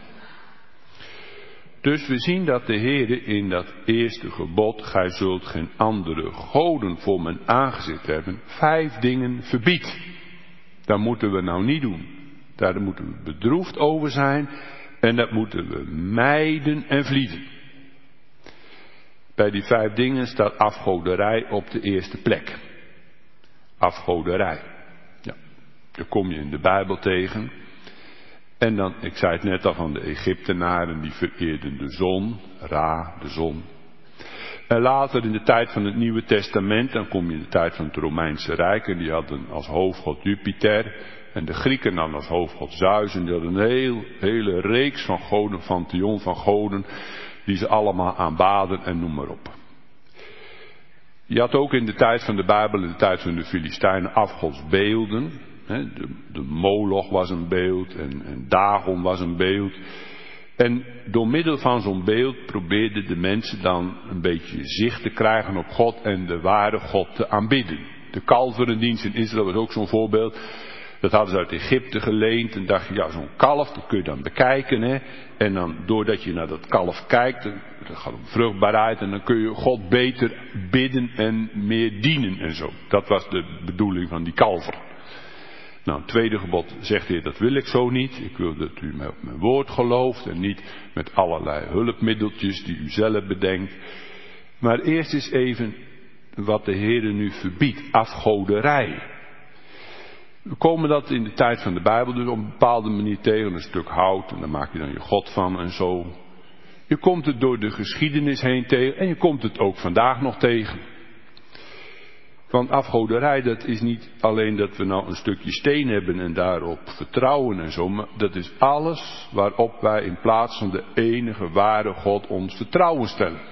Dus we zien dat de Heere in dat eerste gebod: gij zult geen andere goden voor mijn aangezicht hebben, 5 dingen verbiedt. Dat moeten we nou niet doen. Daar moeten we bedroefd over zijn en dat moeten we mijden en vlieden. Bij die 5 dingen staat afgoderij op de eerste plek. Afgoderij. Ja, daar kom je in de Bijbel tegen. En dan, ik zei het net al, van de Egyptenaren, die vereerden de zon, Ra, de zon. En later in de tijd van het Nieuwe Testament, dan kom je in de tijd van het Romeinse Rijk, en die hadden als hoofdgod Jupiter, en de Grieken dan als hoofdgod Zeus, en die hadden een hele reeks van goden, pantheon van goden, die ze allemaal aanbaden en noem maar op. Je had ook in de tijd van de Bijbel, in de tijd van de Filistijnen, afgodsbeelden. De Moloch was een beeld en Dagon was een beeld. En door middel van zo'n beeld probeerden de mensen dan een beetje zicht te krijgen op God en de ware God te aanbidden. De kalverendienst in Israël was ook zo'n voorbeeld. Dat hadden ze uit Egypte geleend en dacht je, ja, zo'n kalf, dat kun je dan bekijken, hè. En dan, doordat je naar dat kalf kijkt, dan gaat het om vruchtbaarheid en dan kun je God beter bidden en meer dienen en zo. Dat was de bedoeling van die kalver. Nou, het tweede gebod zegt de Heer, dat wil ik zo niet. Ik wil dat u mij op mijn woord gelooft en niet met allerlei hulpmiddeltjes die u zelf bedenkt. Maar eerst eens even wat de Heer nu verbiedt, afgoderij. We komen dat in de tijd van de Bijbel dus op een bepaalde manier tegen, een stuk hout en daar maak je dan je God van en zo. Je komt het door de geschiedenis heen tegen en je komt het ook vandaag nog tegen. Want afgoderij, dat is niet alleen dat we nou een stukje steen hebben en daarop vertrouwen en zo, maar dat is alles waarop wij in plaats van de enige ware God ons vertrouwen stellen.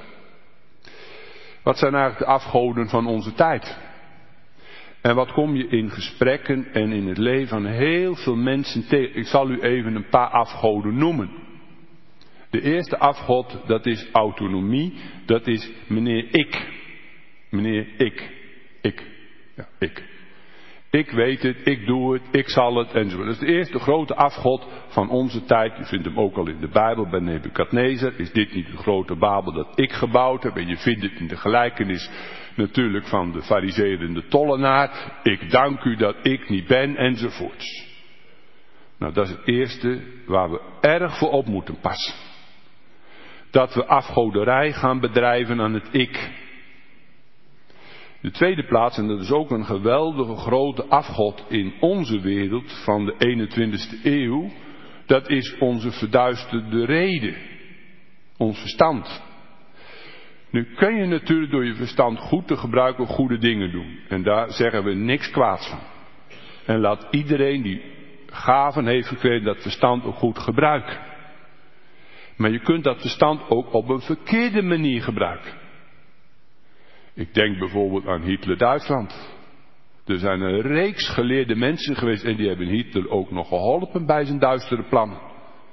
Wat zijn eigenlijk de afgoden van onze tijd? En wat kom je in gesprekken en in het leven van heel veel mensen tegen? Ik zal u even een paar afgoden noemen. De eerste afgod, dat is autonomie, dat is meneer ik. Meneer ik. Ja, ik. Ik weet het, ik doe het, ik zal het enzovoort. Dat is de eerste grote afgod van onze tijd. Je vindt hem ook al in de Bijbel bij Nebukadnezar. Is dit niet de grote Babel dat ik gebouwd heb? En je vindt het in de gelijkenis natuurlijk van de farizeeër en de tollenaar. Ik dank u dat ik niet ben enzovoorts. Nou, dat is het eerste waar we erg voor op moeten passen. Dat we afgoderij gaan bedrijven aan het ik. De tweede plaats, en dat is ook een geweldige grote afgod in onze wereld van de 21ste eeuw, dat is onze verduisterde reden. Ons verstand. Nu kun je natuurlijk door je verstand goed te gebruiken goede dingen doen. En daar zeggen we niks kwaads van. En laat iedereen die gaven heeft gekregen dat verstand ook goed gebruiken. Maar je kunt dat verstand ook op een verkeerde manier gebruiken. Ik denk bijvoorbeeld aan Hitler-Duitsland. Er zijn een reeks geleerde mensen geweest en die hebben Hitler ook nog geholpen bij zijn duistere plannen.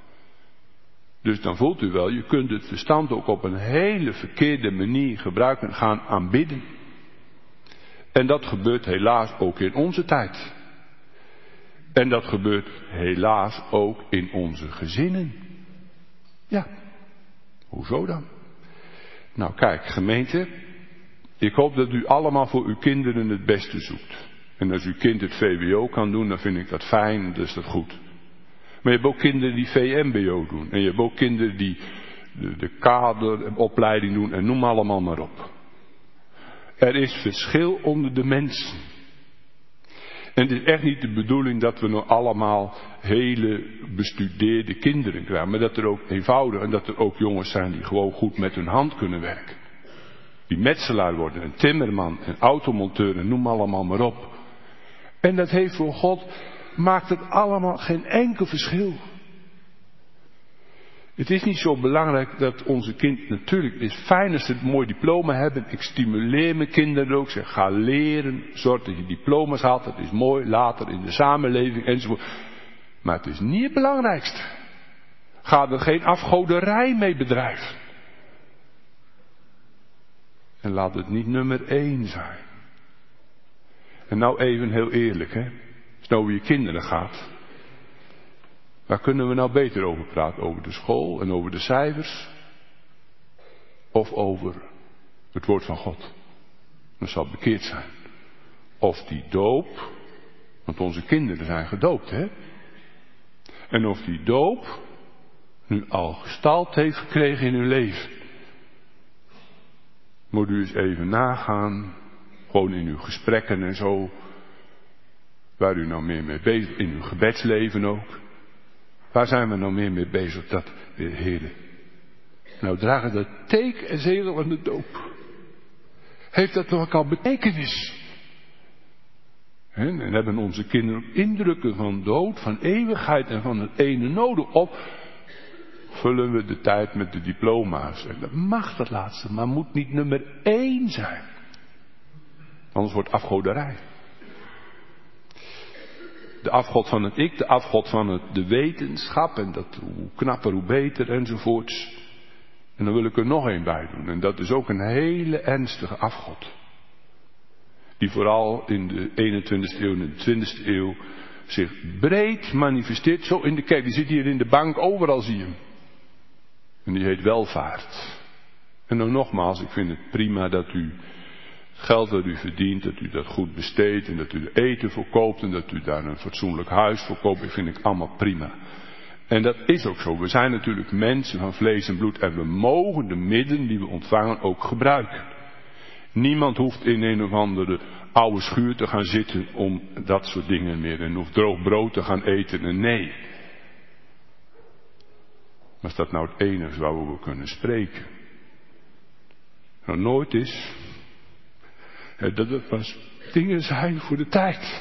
Dus dan voelt u wel, je kunt het verstand ook op een hele verkeerde manier gebruiken en gaan aanbidden. En dat gebeurt helaas ook in onze tijd. En dat gebeurt helaas ook in onze gezinnen. Ja, hoezo dan? Nou kijk, gemeente, ik hoop dat u allemaal voor uw kinderen het beste zoekt. En als uw kind het VWO kan doen, dan vind ik dat fijn, dan is dat goed. Maar je hebt ook kinderen die VMBO doen. En je hebt ook kinderen die de kaderopleiding doen en noem allemaal maar op. Er is verschil onder de mensen. En het is echt niet de bedoeling dat we nou allemaal hele bestudeerde kinderen krijgen. Maar dat er ook eenvoudig en dat er ook jongens zijn die gewoon goed met hun hand kunnen werken. Die metselaar worden, een timmerman, een automonteur en noem allemaal maar op. En dat heeft voor God, maakt het allemaal geen enkel verschil. Het is niet zo belangrijk dat onze kind, natuurlijk het is fijn als ze een mooi diploma hebben. Ik stimuleer mijn kinderen ook, zeg ga leren, zorg dat je diploma's haalt, dat is mooi, later in de samenleving enzovoort. Maar het is niet het belangrijkste. Ga er geen afgoderij mee bedrijven. En laat het niet nummer 1 zijn. En nou even heel eerlijk, hè. Als het nou over je kinderen gaat. Waar kunnen we nou beter over praten? Over de school en over de cijfers? Of over het woord van God? Dat zal bekeerd zijn. Of die doop, want onze kinderen zijn gedoopt, hè? En of die doop nu al gestalte heeft gekregen in uw leven. Moet u eens even nagaan, gewoon in uw gesprekken en zo, waar u nou meer mee bezig bent, in uw gebedsleven ook. Waar zijn we nou meer mee bezig? Dat, Heer, nou dragen dat teken en zegel van de doop. Heeft dat toch ook al betekenis? En hebben onze kinderen ook indrukken van dood, van eeuwigheid en van het ene nodig op? Vullen we de tijd met de diploma's. En dat mag dat laatste, maar moet niet nummer 1 zijn. Anders wordt afgoderij. De afgod van het ik, de afgod van de wetenschap. En dat hoe knapper, hoe beter enzovoorts. En dan wil ik er nog één bij doen. En dat is ook een hele ernstige afgod. Die vooral in de 21ste eeuw en de 20ste eeuw zich breed manifesteert. Zo in de kerk, die zit hier in de bank, overal zie je hem. En die heet welvaart. En dan nogmaals, ik vind het prima dat u het geld dat u verdient, dat u dat goed besteedt. En dat u er eten voor koopt en dat u daar een fatsoenlijk huis voor koopt. Dat vind ik allemaal prima. En dat is ook zo. We zijn natuurlijk mensen van vlees en bloed. En we mogen de middelen die we ontvangen ook gebruiken. Niemand hoeft in een of andere oude schuur te gaan zitten om dat soort dingen meer. En hoeft droog brood te gaan eten. En nee. Maar is dat nou het enige waar we kunnen spreken? Nou, nooit is dat het pas dingen zijn voor de tijd.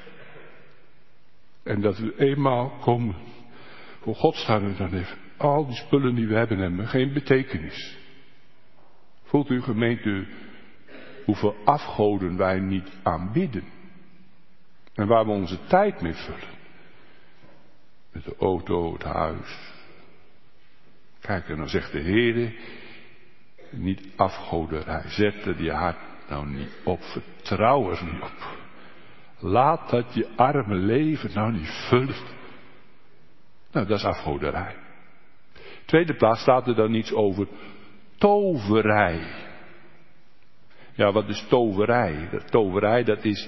En dat we eenmaal komen voor God staan en dan heeft al die spullen die we hebben geen betekenis. Voelt u, gemeente, hoeveel afgoden wij niet aanbidden. En waar we onze tijd mee vullen. Met de auto, het huis. Kijk, en dan zegt de Heer, niet afgoderij. Zet er je hart nou niet op. Vertrouw er niet op. Laat dat je arme leven nou niet vullen. Nou, dat is afgoderij. Tweede plaats staat er dan iets over toverij. Ja, wat is toverij? Toverij, dat is,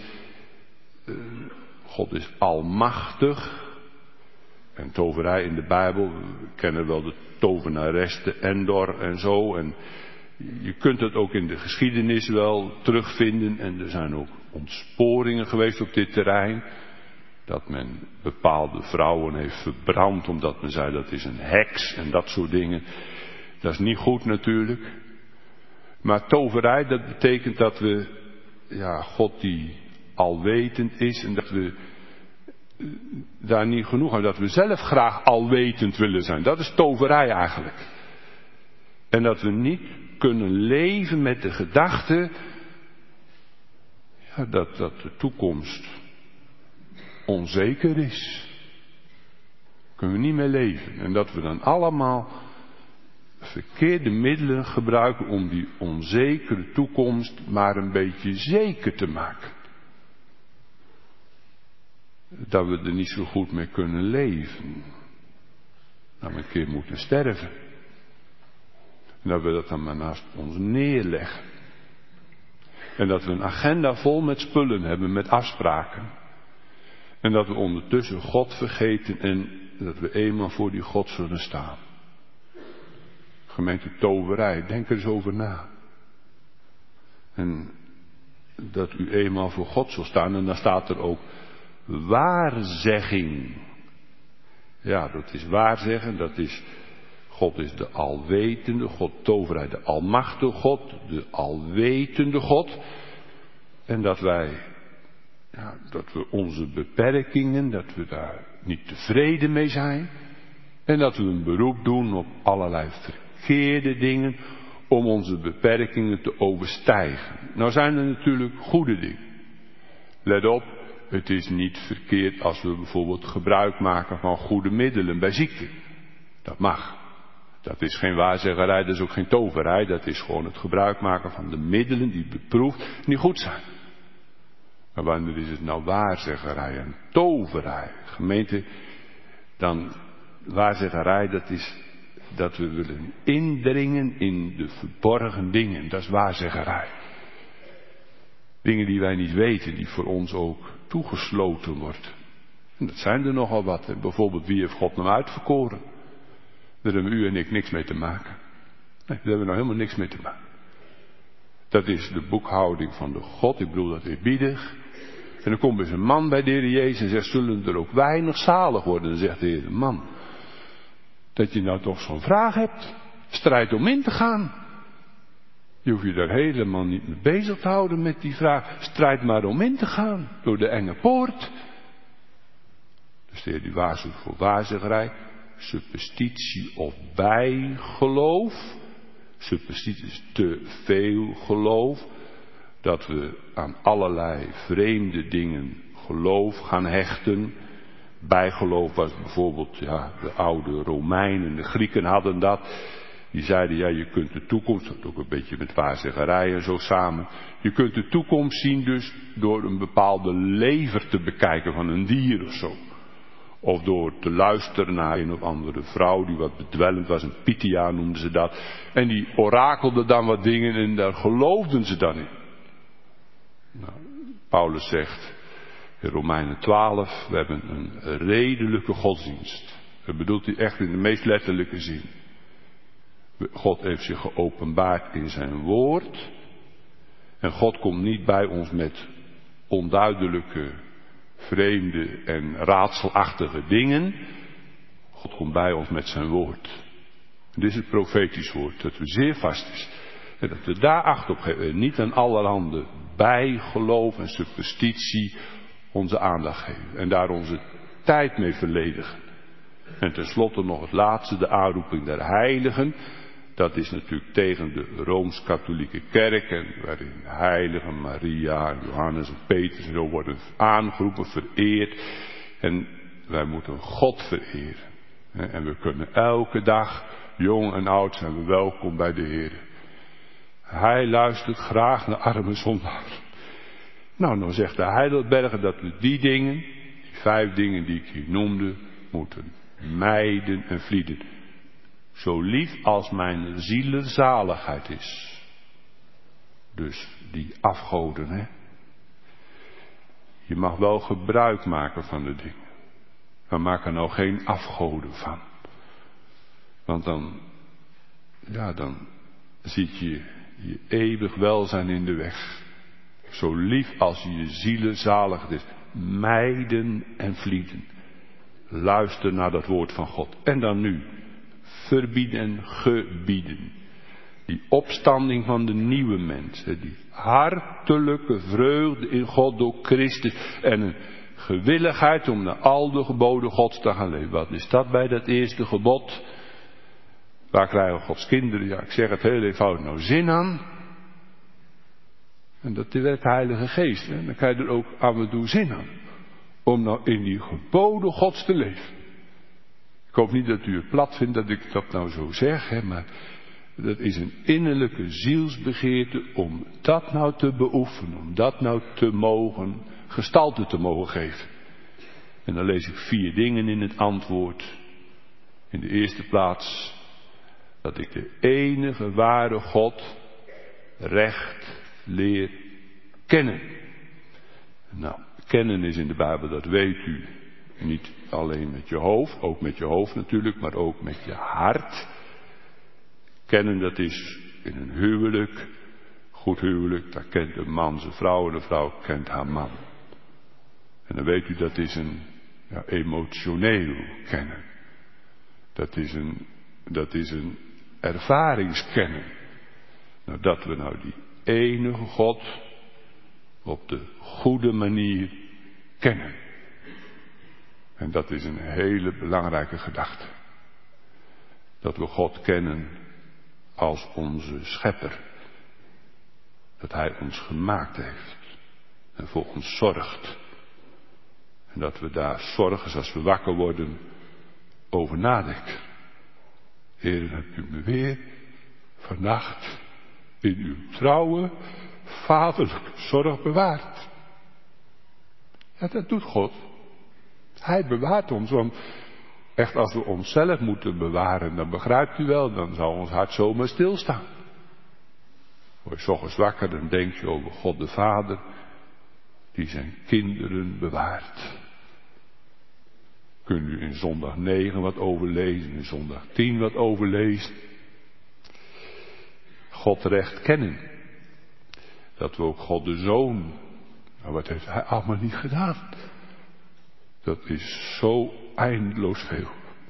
God is almachtig. En toverij in de Bijbel, we kennen wel de tovenares, de Endor en zo. En je kunt het ook in de geschiedenis wel terugvinden. En er zijn ook ontsporingen geweest op dit terrein. Dat men bepaalde vrouwen heeft verbrand omdat men zei dat is een heks en dat soort dingen. Dat is niet goed natuurlijk. Maar toverij, dat betekent dat we, God die alwetend is en dat we daar niet genoeg hebben. Dat we zelf graag alwetend willen zijn. Dat is toverij eigenlijk. En dat we niet kunnen leven met de gedachte dat de toekomst onzeker is. Daar kunnen we niet mee leven. En dat we dan allemaal verkeerde middelen gebruiken om die onzekere toekomst maar een beetje zeker te maken. Dat we er niet zo goed mee kunnen leven. Dat we een keer moeten sterven. En dat we dat dan maar naast ons neerleggen. En dat we een agenda vol met spullen hebben, met afspraken. En dat we ondertussen God vergeten en dat we eenmaal voor die God zullen staan. Gemeente toverij, denk er eens over na. En dat u eenmaal voor God zal staan en dan staat er ook waarzegging. Ja, dat is waarzeggen, dat is, God is de alwetende God, toverij, de almachtige God, de alwetende God. En dat we onze beperkingen, dat we daar niet tevreden mee zijn. En dat we een beroep doen op allerlei verkeerde dingen om onze beperkingen te overstijgen. Nou zijn er natuurlijk goede dingen. Let op, het is niet verkeerd als we bijvoorbeeld gebruik maken van goede middelen bij ziekte. Dat mag. Dat is geen waarzeggerij, dat is ook geen toverij. Dat is gewoon het gebruik maken van de middelen die beproefd en die goed zijn. Maar wanneer is het nou waarzeggerij en toverij? Gemeente, dan waarzeggerij, dat is dat we willen indringen in de verborgen dingen. Dat is waarzeggerij. Dingen die wij niet weten, die voor ons ook toegesloten wordt. En dat zijn er nogal wat. Hè. Bijvoorbeeld, wie heeft God nou uitverkoren? Daar hebben u en ik niks mee te maken. Nee, daar hebben we nou helemaal niks mee te maken. Dat is de boekhouding van de God, ik bedoel dat eerbiedig. En dan komt eens een man bij de Heer Jezus en zegt, zullen er ook weinig zalig worden? Dan zegt de Heer, man, dat je nou toch zo'n vraag hebt. Strijd om in te gaan. Je hoeft je daar helemaal niet mee bezig te houden met die vraag. Strijd maar om in te gaan. Door de enge poort. Dus de Heer die waarschuwt voor waarzeggerij. Superstitie of bijgeloof. Superstitie is te veel geloof. Dat we aan allerlei vreemde dingen geloof gaan hechten. Bijgeloof was bijvoorbeeld, de oude Romeinen, de Grieken hadden dat. Die zeiden, je kunt de toekomst, dat ook een beetje met waarzeggerij en zo samen. Je kunt de toekomst zien dus door een bepaalde lever te bekijken van een dier of zo. Of door te luisteren naar een of andere vrouw die wat bedwelmd was, een Pythia noemden ze dat. En die orakelde dan wat dingen en daar geloofden ze dan in. Nou, Paulus zegt in Romeinen 12, we hebben een redelijke godsdienst. Dat bedoelt hij echt in de meest letterlijke zin. God heeft zich geopenbaard in zijn woord. En God komt niet bij ons met onduidelijke, vreemde en raadselachtige dingen. God komt bij ons met zijn woord. En dit is het profetisch woord, dat we zeer vast is. En dat we daar acht op geven. En niet aan allerhande bijgeloof en superstitie onze aandacht geven. En daar onze tijd mee verledigen. En tenslotte nog het laatste, de aanroeping der heiligen. Dat is natuurlijk tegen de Rooms-Katholieke Kerk. En waarin heiligen Maria, Johannes en Petrus en zo worden aangeroepen, vereerd. En wij moeten God vereren. En we kunnen elke dag, jong en oud, zijn we welkom bij de Heer. Hij luistert graag naar arme zondaars. Nou, dan zegt de Heidelberger dat we die dingen, die 5 dingen die ik hier noemde, moeten mijden en vlieden. Zo lief als mijn zielenzaligheid is. Dus die afgoden, hè. Je mag wel gebruik maken van de dingen. Maar maak er nou geen afgoden van. Want dan ziet je eeuwig welzijn in de weg. Zo lief als je zielenzaligheid is. Mijden en vlieden. Luister naar dat woord van God. En dan nu. Verbieden en gebieden. Die opstanding van de nieuwe mens. Die hartelijke vreugde in God door Christus. En een gewilligheid om naar al de geboden Gods te gaan leven. Wat is dat bij dat eerste gebod? Waar krijgen Gods kinderen, ik zeg het heel eenvoudig, nou zin aan? En dat werkt de Heilige Geest. Hè? Dan krijg je er ook af en toe zin aan. Om nou in die geboden Gods te leven. Ik hoop niet dat u het plat vindt dat ik dat nou zo zeg, hè, maar dat is een innerlijke zielsbegeerte om dat nou te beoefenen, om dat nou te mogen, gestalte te mogen geven. En dan lees ik 4 dingen in het antwoord. In de eerste plaats, dat ik de enige ware God recht leer kennen. Nou, kennen is in de Bijbel, dat weet u, niet alleen met je hoofd, ook met je hoofd natuurlijk, maar ook met je hart. Kennen, dat is in een huwelijk, goed huwelijk, daar kent een man zijn vrouw en de vrouw kent haar man. En dan weet u, dat is een emotioneel kennen. Dat is een ervaringskennen. Nou, dat we nou die enige God op de goede manier kennen. En dat is een hele belangrijke gedachte. Dat we God kennen als onze schepper. Dat hij ons gemaakt heeft. En voor ons zorgt. En dat we daar 's morgens als we wakker worden over nadenken. Heer, heb u me weer vannacht in uw trouwe, vaderlijke zorg bewaard. Ja, dat doet God. Hij bewaart ons, want echt als we onszelf moeten bewaren, dan begrijpt u wel, dan zal ons hart zomaar stilstaan. Word je 's ochtends wakker, dan denk je over God de Vader, die zijn kinderen bewaart. Kunt u in zondag 9 wat overlezen, in zondag 10 wat overlezen. God recht kennen. Dat we ook God de Zoon, nou wat heeft hij allemaal niet gedaan? Dat is zo eindeloos veel.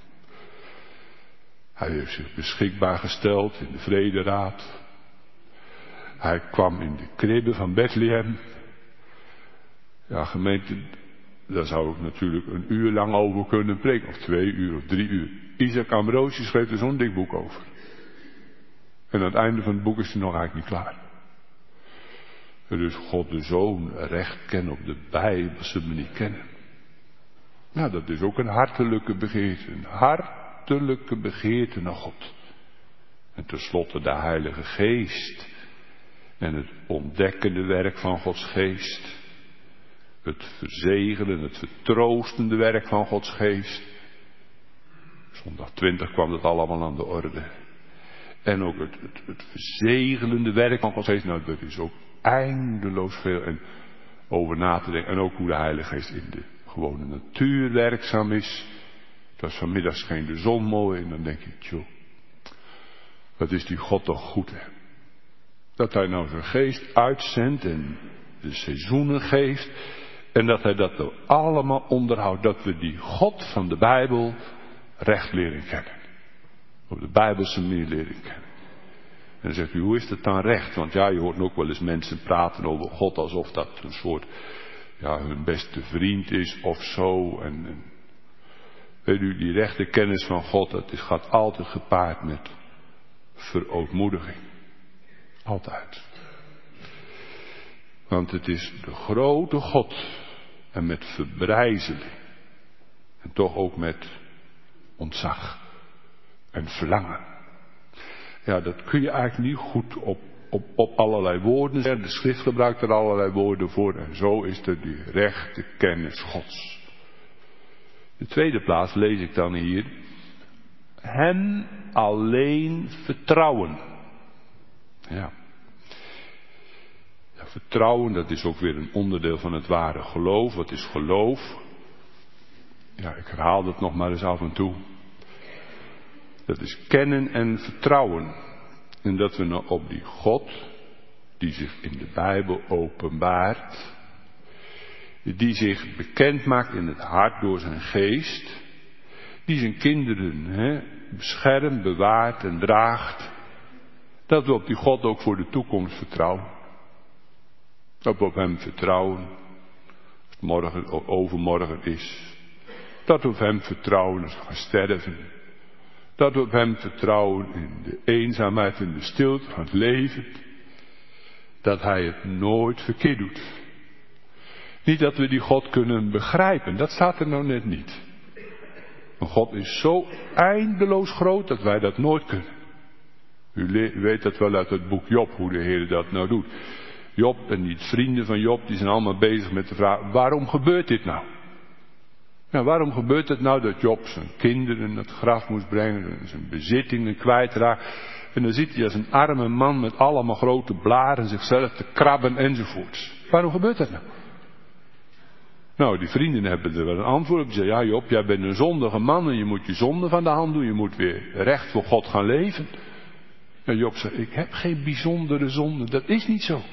Hij heeft zich beschikbaar gesteld in de Vrederaad. Hij kwam in de kribbe van Bethlehem. Ja, gemeente, daar zou ik natuurlijk 1 uur lang over kunnen preken. Of 2 uur of 3 uur. Isaac Ambrosius schreef er zo'n dik boek over. En aan het einde van het boek is hij nog eigenlijk niet klaar. En dus God de Zoon recht kennen op de Bijbelse manier kennen. Nou, dat is ook een hartelijke begeerte. Een hartelijke begeerte naar God. En tenslotte de Heilige Geest. En het ontdekkende werk van Gods Geest. Het verzegelen, het vertroostende werk van Gods Geest. Zondag 20 kwam dat allemaal aan de orde. En ook het verzegelende werk van Gods Geest. Nou, dat is ook eindeloos veel en over na te denken. En ook hoe de Heilige Geest in de gewone natuur werkzaam is. Dat vanmiddag scheen de zon mooi en dan denk ik, joh, wat is die God toch goed, hè? Dat hij nou zijn geest uitzendt en de seizoenen geeft. En dat hij dat er allemaal onderhoudt. Dat we die God van de Bijbel recht leren kennen. Op de Bijbelse manier leren kennen. En dan zegt u, hoe is dat dan recht? Want ja, je hoort ook wel eens mensen praten over God alsof dat een soort, ja, hun beste vriend is of zo. En weet u, die rechte kennis van God, dat gaat altijd gepaard met verootmoediging. Altijd. Want het is de grote God. En met verbrijzeling. En toch ook met ontzag. En verlangen. Ja, dat kun je eigenlijk niet goed op allerlei woorden zeggen. De schrift gebruikt er allerlei woorden voor. En zo is er die rechte kennis Gods. De tweede plaats lees ik dan hier. Hem alleen vertrouwen. Ja. Vertrouwen, dat is ook weer een onderdeel van het ware geloof. Wat is geloof? Ja, ik herhaal dat nog maar eens af en toe. Dat is kennen en vertrouwen. En dat we nou op die God, die zich in de Bijbel openbaart, die zich bekend maakt in het hart door zijn geest, die zijn kinderen beschermt, bewaart en draagt, dat we op die God ook voor de toekomst vertrouwen. Dat we op hem vertrouwen, als het morgen of overmorgen is. Dat we op hem vertrouwen als we gaan sterven. Dat we op hem vertrouwen in de eenzaamheid en de stilte van het leven. Dat hij het nooit verkeerd doet. Niet dat we die God kunnen begrijpen, dat staat er nou net niet. Maar God is zo eindeloos groot dat wij dat nooit kunnen. U weet dat wel uit het boek Job, hoe de Heer dat nou doet. Job en die vrienden van Job, die zijn allemaal bezig met de vraag, waarom gebeurt dit nou? Nou, waarom gebeurt het nou dat Job zijn kinderen in het graf moest brengen en zijn bezittingen kwijtraakt? En dan zit hij als een arme man met allemaal grote blaren zichzelf te krabben enzovoorts. Waarom gebeurt dat nou? Nou, die vrienden hebben er wel een antwoord op. Die zeggen, ja Job, jij bent een zondige man en je moet je zonde van de hand doen. Je moet weer recht voor God gaan leven. En Job zegt, ik heb geen bijzondere zonde, dat is niet zo.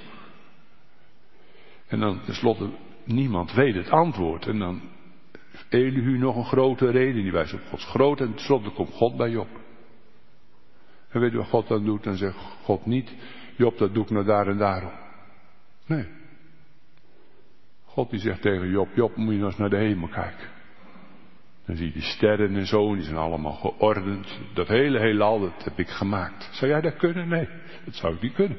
En dan tenslotte, niemand weet het antwoord. En dan heeft Elihu nog een grote reden, die wijst op Gods grootheid. En tenslotte komt God bij Job. En weet u wat God dan doet? Dan zegt God niet, Job, dat doe ik nou daar en daarom. Nee. God die zegt tegen Job, Job, moet je nou eens naar de hemel kijken. Dan zie je die sterren en zo, die zijn allemaal geordend. Dat hele heelal, dat heb ik gemaakt. Zou jij dat kunnen? Nee, dat zou ik niet kunnen.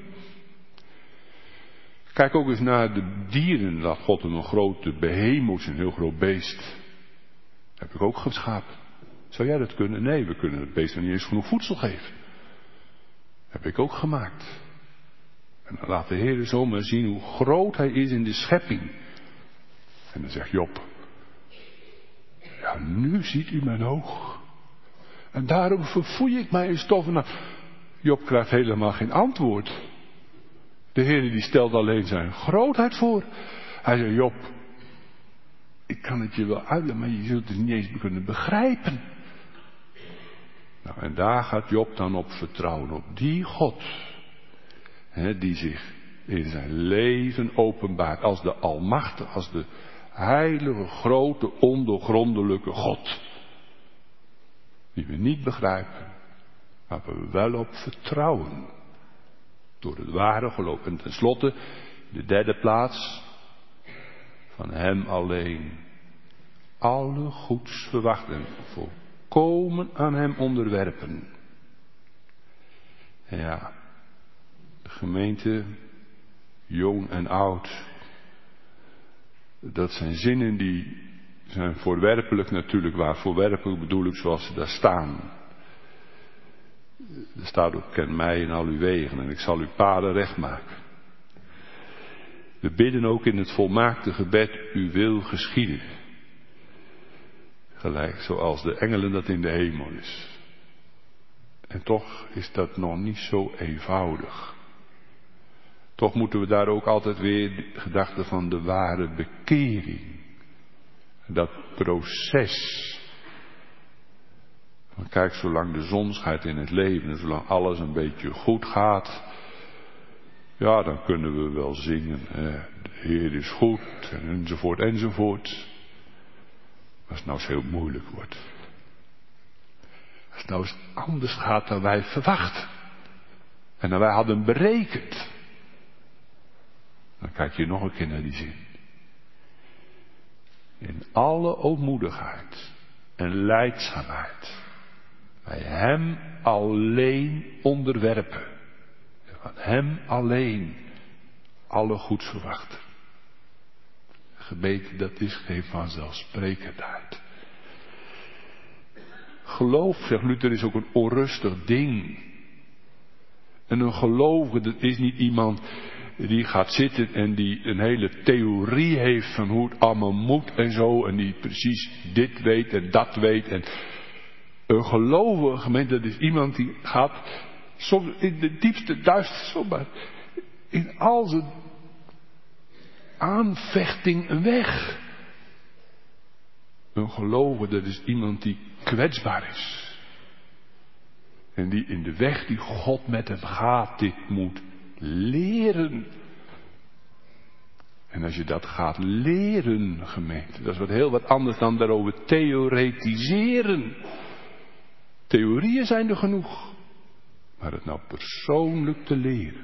Kijk ook eens naar de dieren. Dat God een grote behemoth, een heel groot beest. Dat heb ik ook geschapen. Zou jij dat kunnen? Nee, we kunnen het beest nog niet eens genoeg voedsel geven. Heb ik ook gemaakt. En dan laat de Heer zomaar zien hoe groot hij is in de schepping. En dan zegt Job, ja, nu ziet u mijn oog. En daarom verfoei ik mij in stof. Nou, Job krijgt helemaal geen antwoord. De Heer die stelt alleen zijn grootheid voor. Hij zegt, Job, ik kan het je wel uitleggen, maar je zult het niet eens kunnen begrijpen. Nou, en daar gaat Job dan op vertrouwen, op die God. Die zich in zijn leven openbaart als de almachtige, als de heilige, grote, ondoorgrondelijke God. Die we niet begrijpen, maar we wel op vertrouwen. Door het ware geloof. En tenslotte, de derde plaats, van hem alleen. Alle goeds verwachten, volkomen aan hem onderwerpen. Ja, de gemeente, jong en oud, dat zijn zinnen die zijn voorwerpelijk natuurlijk, waar voorwerpelijk bedoel ik zoals ze daar staan. Er staat ook, ken mij in al uw wegen en ik zal uw paden recht maken. We bidden ook in het volmaakte gebed, uw wil geschieden. Gelijk zoals de engelen dat in de hemel is. En toch is dat nog niet zo eenvoudig. Toch moeten we daar ook altijd weer de gedachte van de ware bekering. Dat proces. Want kijk, zolang de zon schijnt in het leven en zolang alles een beetje goed gaat, ja, dan kunnen we wel zingen. De Heer is goed enzovoort enzovoort. Als het nou eens heel moeilijk wordt. Als het nou eens anders gaat dan wij verwachten. En dan wij hadden berekend. Dan kijk je nog een keer naar die zin. In alle ootmoedigheid en lijdzaamheid. Bij hem alleen onderwerpen. Van hem alleen alle goeds verwachten. Gebeten, dat is geen vanzelfsprekendheid. Geloof, zegt Luther, is ook een onrustig ding. En een gelovige, dat is niet iemand die gaat zitten en die een hele theorie heeft van hoe het allemaal moet en zo. En die precies dit weet en dat weet. En een gelovige gemeente, dat is iemand die gaat soms in de diepste duisternis, maar in al zijn aanvechting een weg. Een gelovige, dat is iemand die kwetsbaar is. En die in de weg die God met hem gaat, dit moet leren. En als je dat gaat leren, gemeente, dat is heel wat anders dan daarover theoretiseren. Theorieën zijn er genoeg. Maar het nou persoonlijk te leren,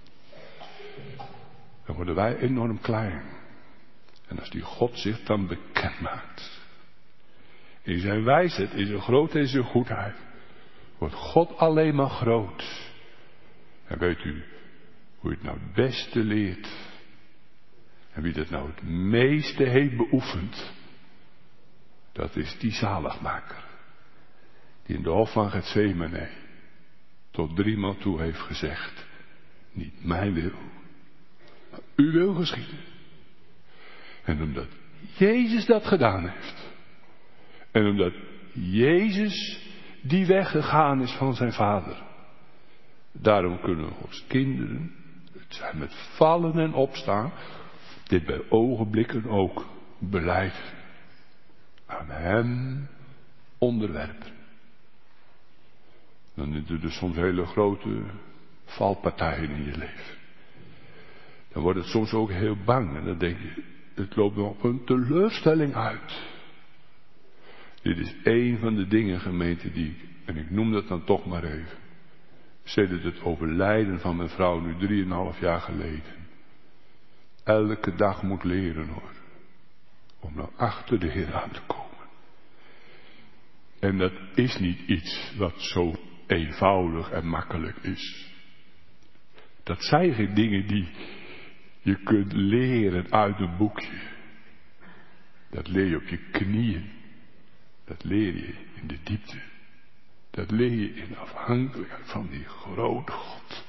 dan worden wij enorm klein. En als die God zich dan bekend maakt, in zijn wijsheid, in zijn grootheid, in zijn goedheid, wordt God alleen maar groot. En weet u hoe je het nou het beste leert? En wie dat nou het meeste heeft beoefend, dat is die zaligmaker. Die in de hof van Getsemane tot 3 maal toe heeft gezegd, niet mijn wil, maar uw wil geschieden. En omdat Jezus dat gedaan heeft, en omdat Jezus die weg gegaan is van zijn Vader, daarom kunnen Gods kinderen, het zijn met vallen en opstaan, dit bij ogenblikken ook belijden, aan hem onderwerpen. Dan zijn er soms hele grote valpartijen in je leven. Dan wordt het soms ook heel bang. En dan denk je, het loopt nog op een teleurstelling uit. Dit is één van de dingen, gemeente, die ik, en ik noem dat dan toch maar even, sedert het overlijden van mijn vrouw nu 3,5 jaar geleden, elke dag moet leren, hoor. Om nou achter de Heer aan te komen. En dat is niet iets wat zo eenvoudig en makkelijk is. Dat zijn geen dingen die je kunt leren uit een boekje. Dat leer je op je knieën. Dat leer je in de diepte. Dat leer je in afhankelijkheid van die grote God.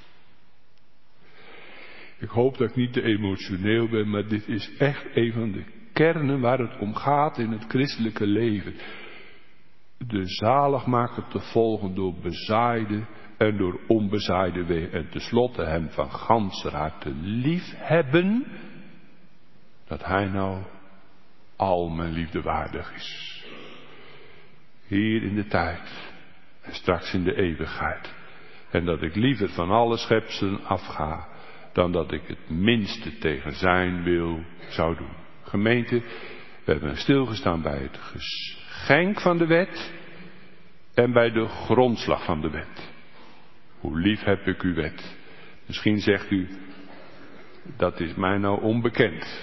Ik hoop dat ik niet te emotioneel ben, maar dit is echt een van de kernen waar het om gaat in het christelijke leven. De zaligmaker te volgen door bezaaide en door onbezaaide wegen. En tenslotte hem van ganser harte lief hebben, dat hij nou al mijn liefde waardig is. Hier in de tijd en straks in de eeuwigheid. En dat ik liever van alle schepselen afga, dan dat ik het minste tegen zijn wil zou doen. Gemeente, we hebben stilgestaan bij het geschenk van de wet en bij de grondslag van de wet. Hoe lief heb ik uw wet. Misschien zegt u, dat is mij nou onbekend.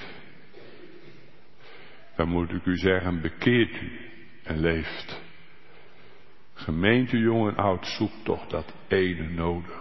Dan moet ik u zeggen, bekeert u en leeft. Gemeente, jong en oud, zoekt toch dat ene nodige.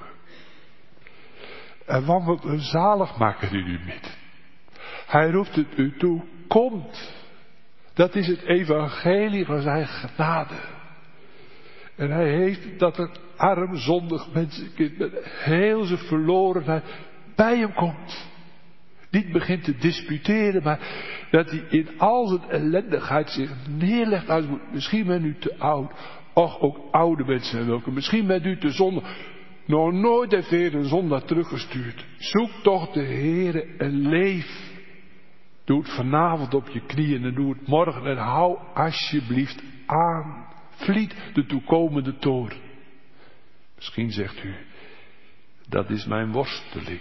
En wandelt een zaligmaker in uw midden. Hij roept het u toe, komt. Dat is het evangelie van zijn genade. En hij heeft dat een arm zondig mensenkind met heel zijn verlorenheid bij hem komt. Niet begint te disputeren, maar dat hij in al zijn ellendigheid zich neerlegt als misschien bent u te oud. Och, ook oude mensen zijn welkom. Misschien bent u te zondig. Nog nooit heeft de Heer een zondaar teruggestuurd. Zoek toch de Heer en leef. Doe het vanavond op je knieën en doe het morgen en hou alsjeblieft aan. Vliet de toekomende toren. Misschien zegt u, dat is mijn worsteling.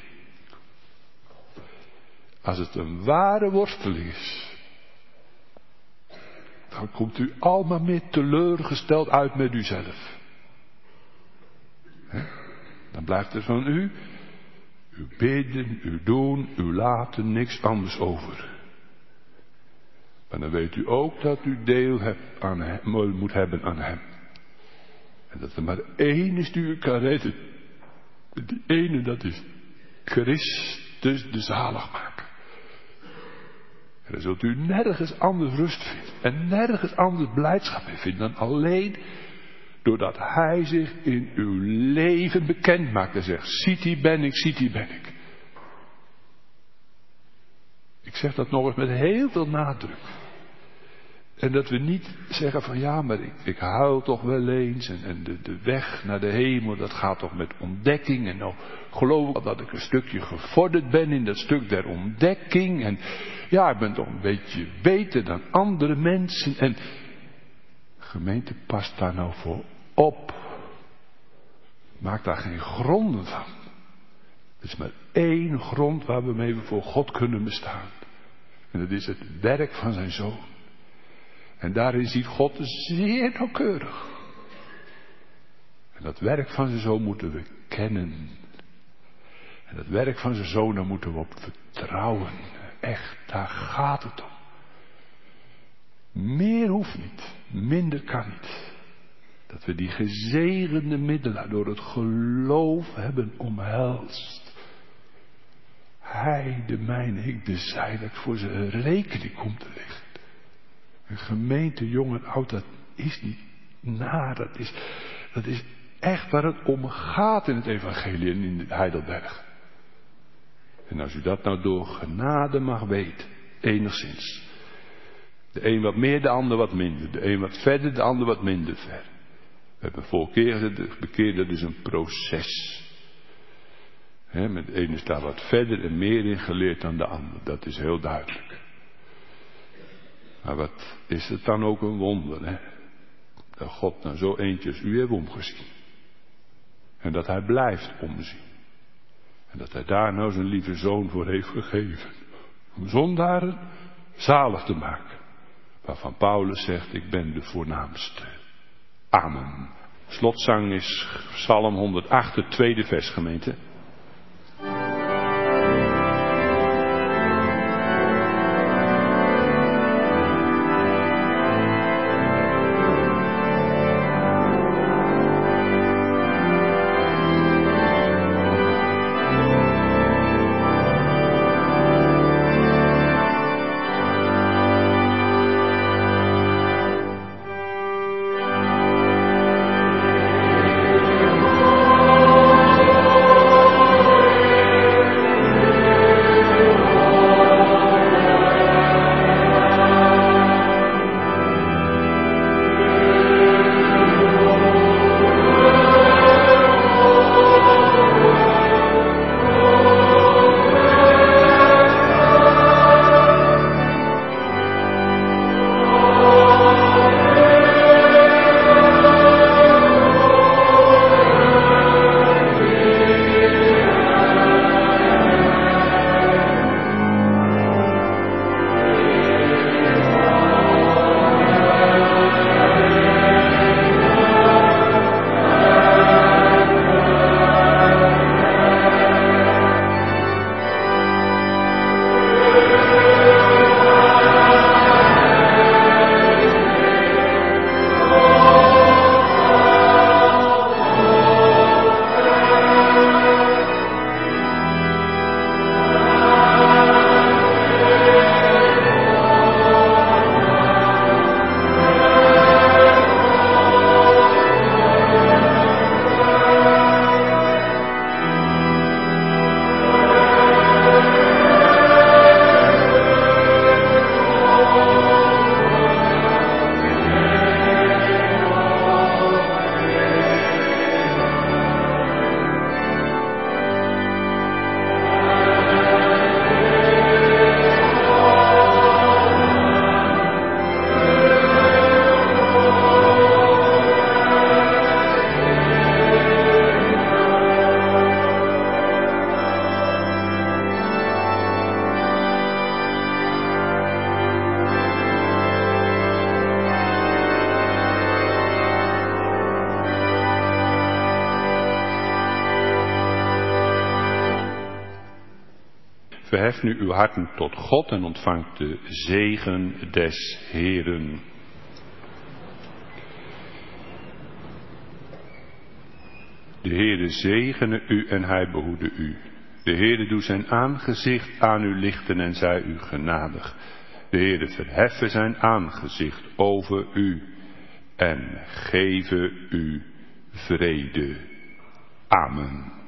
Als het een ware worsteling is, dan komt u allemaal meer teleurgesteld uit met uzelf. Dan blijft er van u, uw bidden, uw doen, uw laten, niks anders over. Maar dan weet u ook dat u deel moet hebben aan hem. En dat er maar één is die u kan redden. Die ene, dat is Christus de zaligmaker. En dan zult u nergens anders rust vinden. En nergens anders blijdschap in vinden dan alleen doordat hij zich in uw leven bekend maakt en zegt, ziet hier ben ik, ziet hier ben ik. Ik zeg dat nog eens met heel veel nadruk. En dat we niet zeggen van ja, maar ik huil toch wel eens. En de weg naar de hemel, dat gaat toch met ontdekking. En nou geloof ik dat ik een stukje gevorderd ben in dat stuk der ontdekking. En ja, ik ben toch een beetje beter dan andere mensen. En gemeente, past daar nou voor op. Maak daar geen gronden van. Er is maar één grond waar we mee voor God kunnen bestaan. En dat is het werk van zijn Zoon. En daarin ziet God zeer nauwkeurig. En dat werk van zijn Zoon moeten we kennen. En dat werk van zijn Zoon, daar moeten we op vertrouwen. Echt, daar gaat het om. Meer hoeft niet, minder kan niet. Dat we die gezegende middelaar door het geloof hebben omhelst. Hij, de mijne, ik de zijne, dat voor zijn rekening komt te liggen. Een gemeente, jong en oud, dat is niet naar, dat is echt waar het om gaat in het evangelie en in Heidelberg. En als u dat nou door genade mag weten, enigszins. De een wat meer, de ander wat minder. De een wat verder, de ander wat minder ver. We hebben vorige keer gezegd, bekeerd, dat is een proces. Met de ene is daar wat verder en meer in geleerd dan de ander. Dat is heel duidelijk. Maar wat is het dan ook een wonder, hè? Dat God nou zo eentje als u heeft omgezien. En dat hij blijft omzien. En dat hij daar nou zijn lieve Zoon voor heeft gegeven. Om zondaren zalig te maken. Waarvan Paulus zegt, ik ben de voornaamste. Amen. Slotzang is Psalm 108, het tweede vers, gemeente. Verhef nu uw harten tot God en ontvangt de zegen des Heeren. De Heere zegene u en hij behoede u. De Heere doe zijn aangezicht aan u lichten en zij u genadig. De Heere verheffe zijn aangezicht over u en geven u vrede. Amen.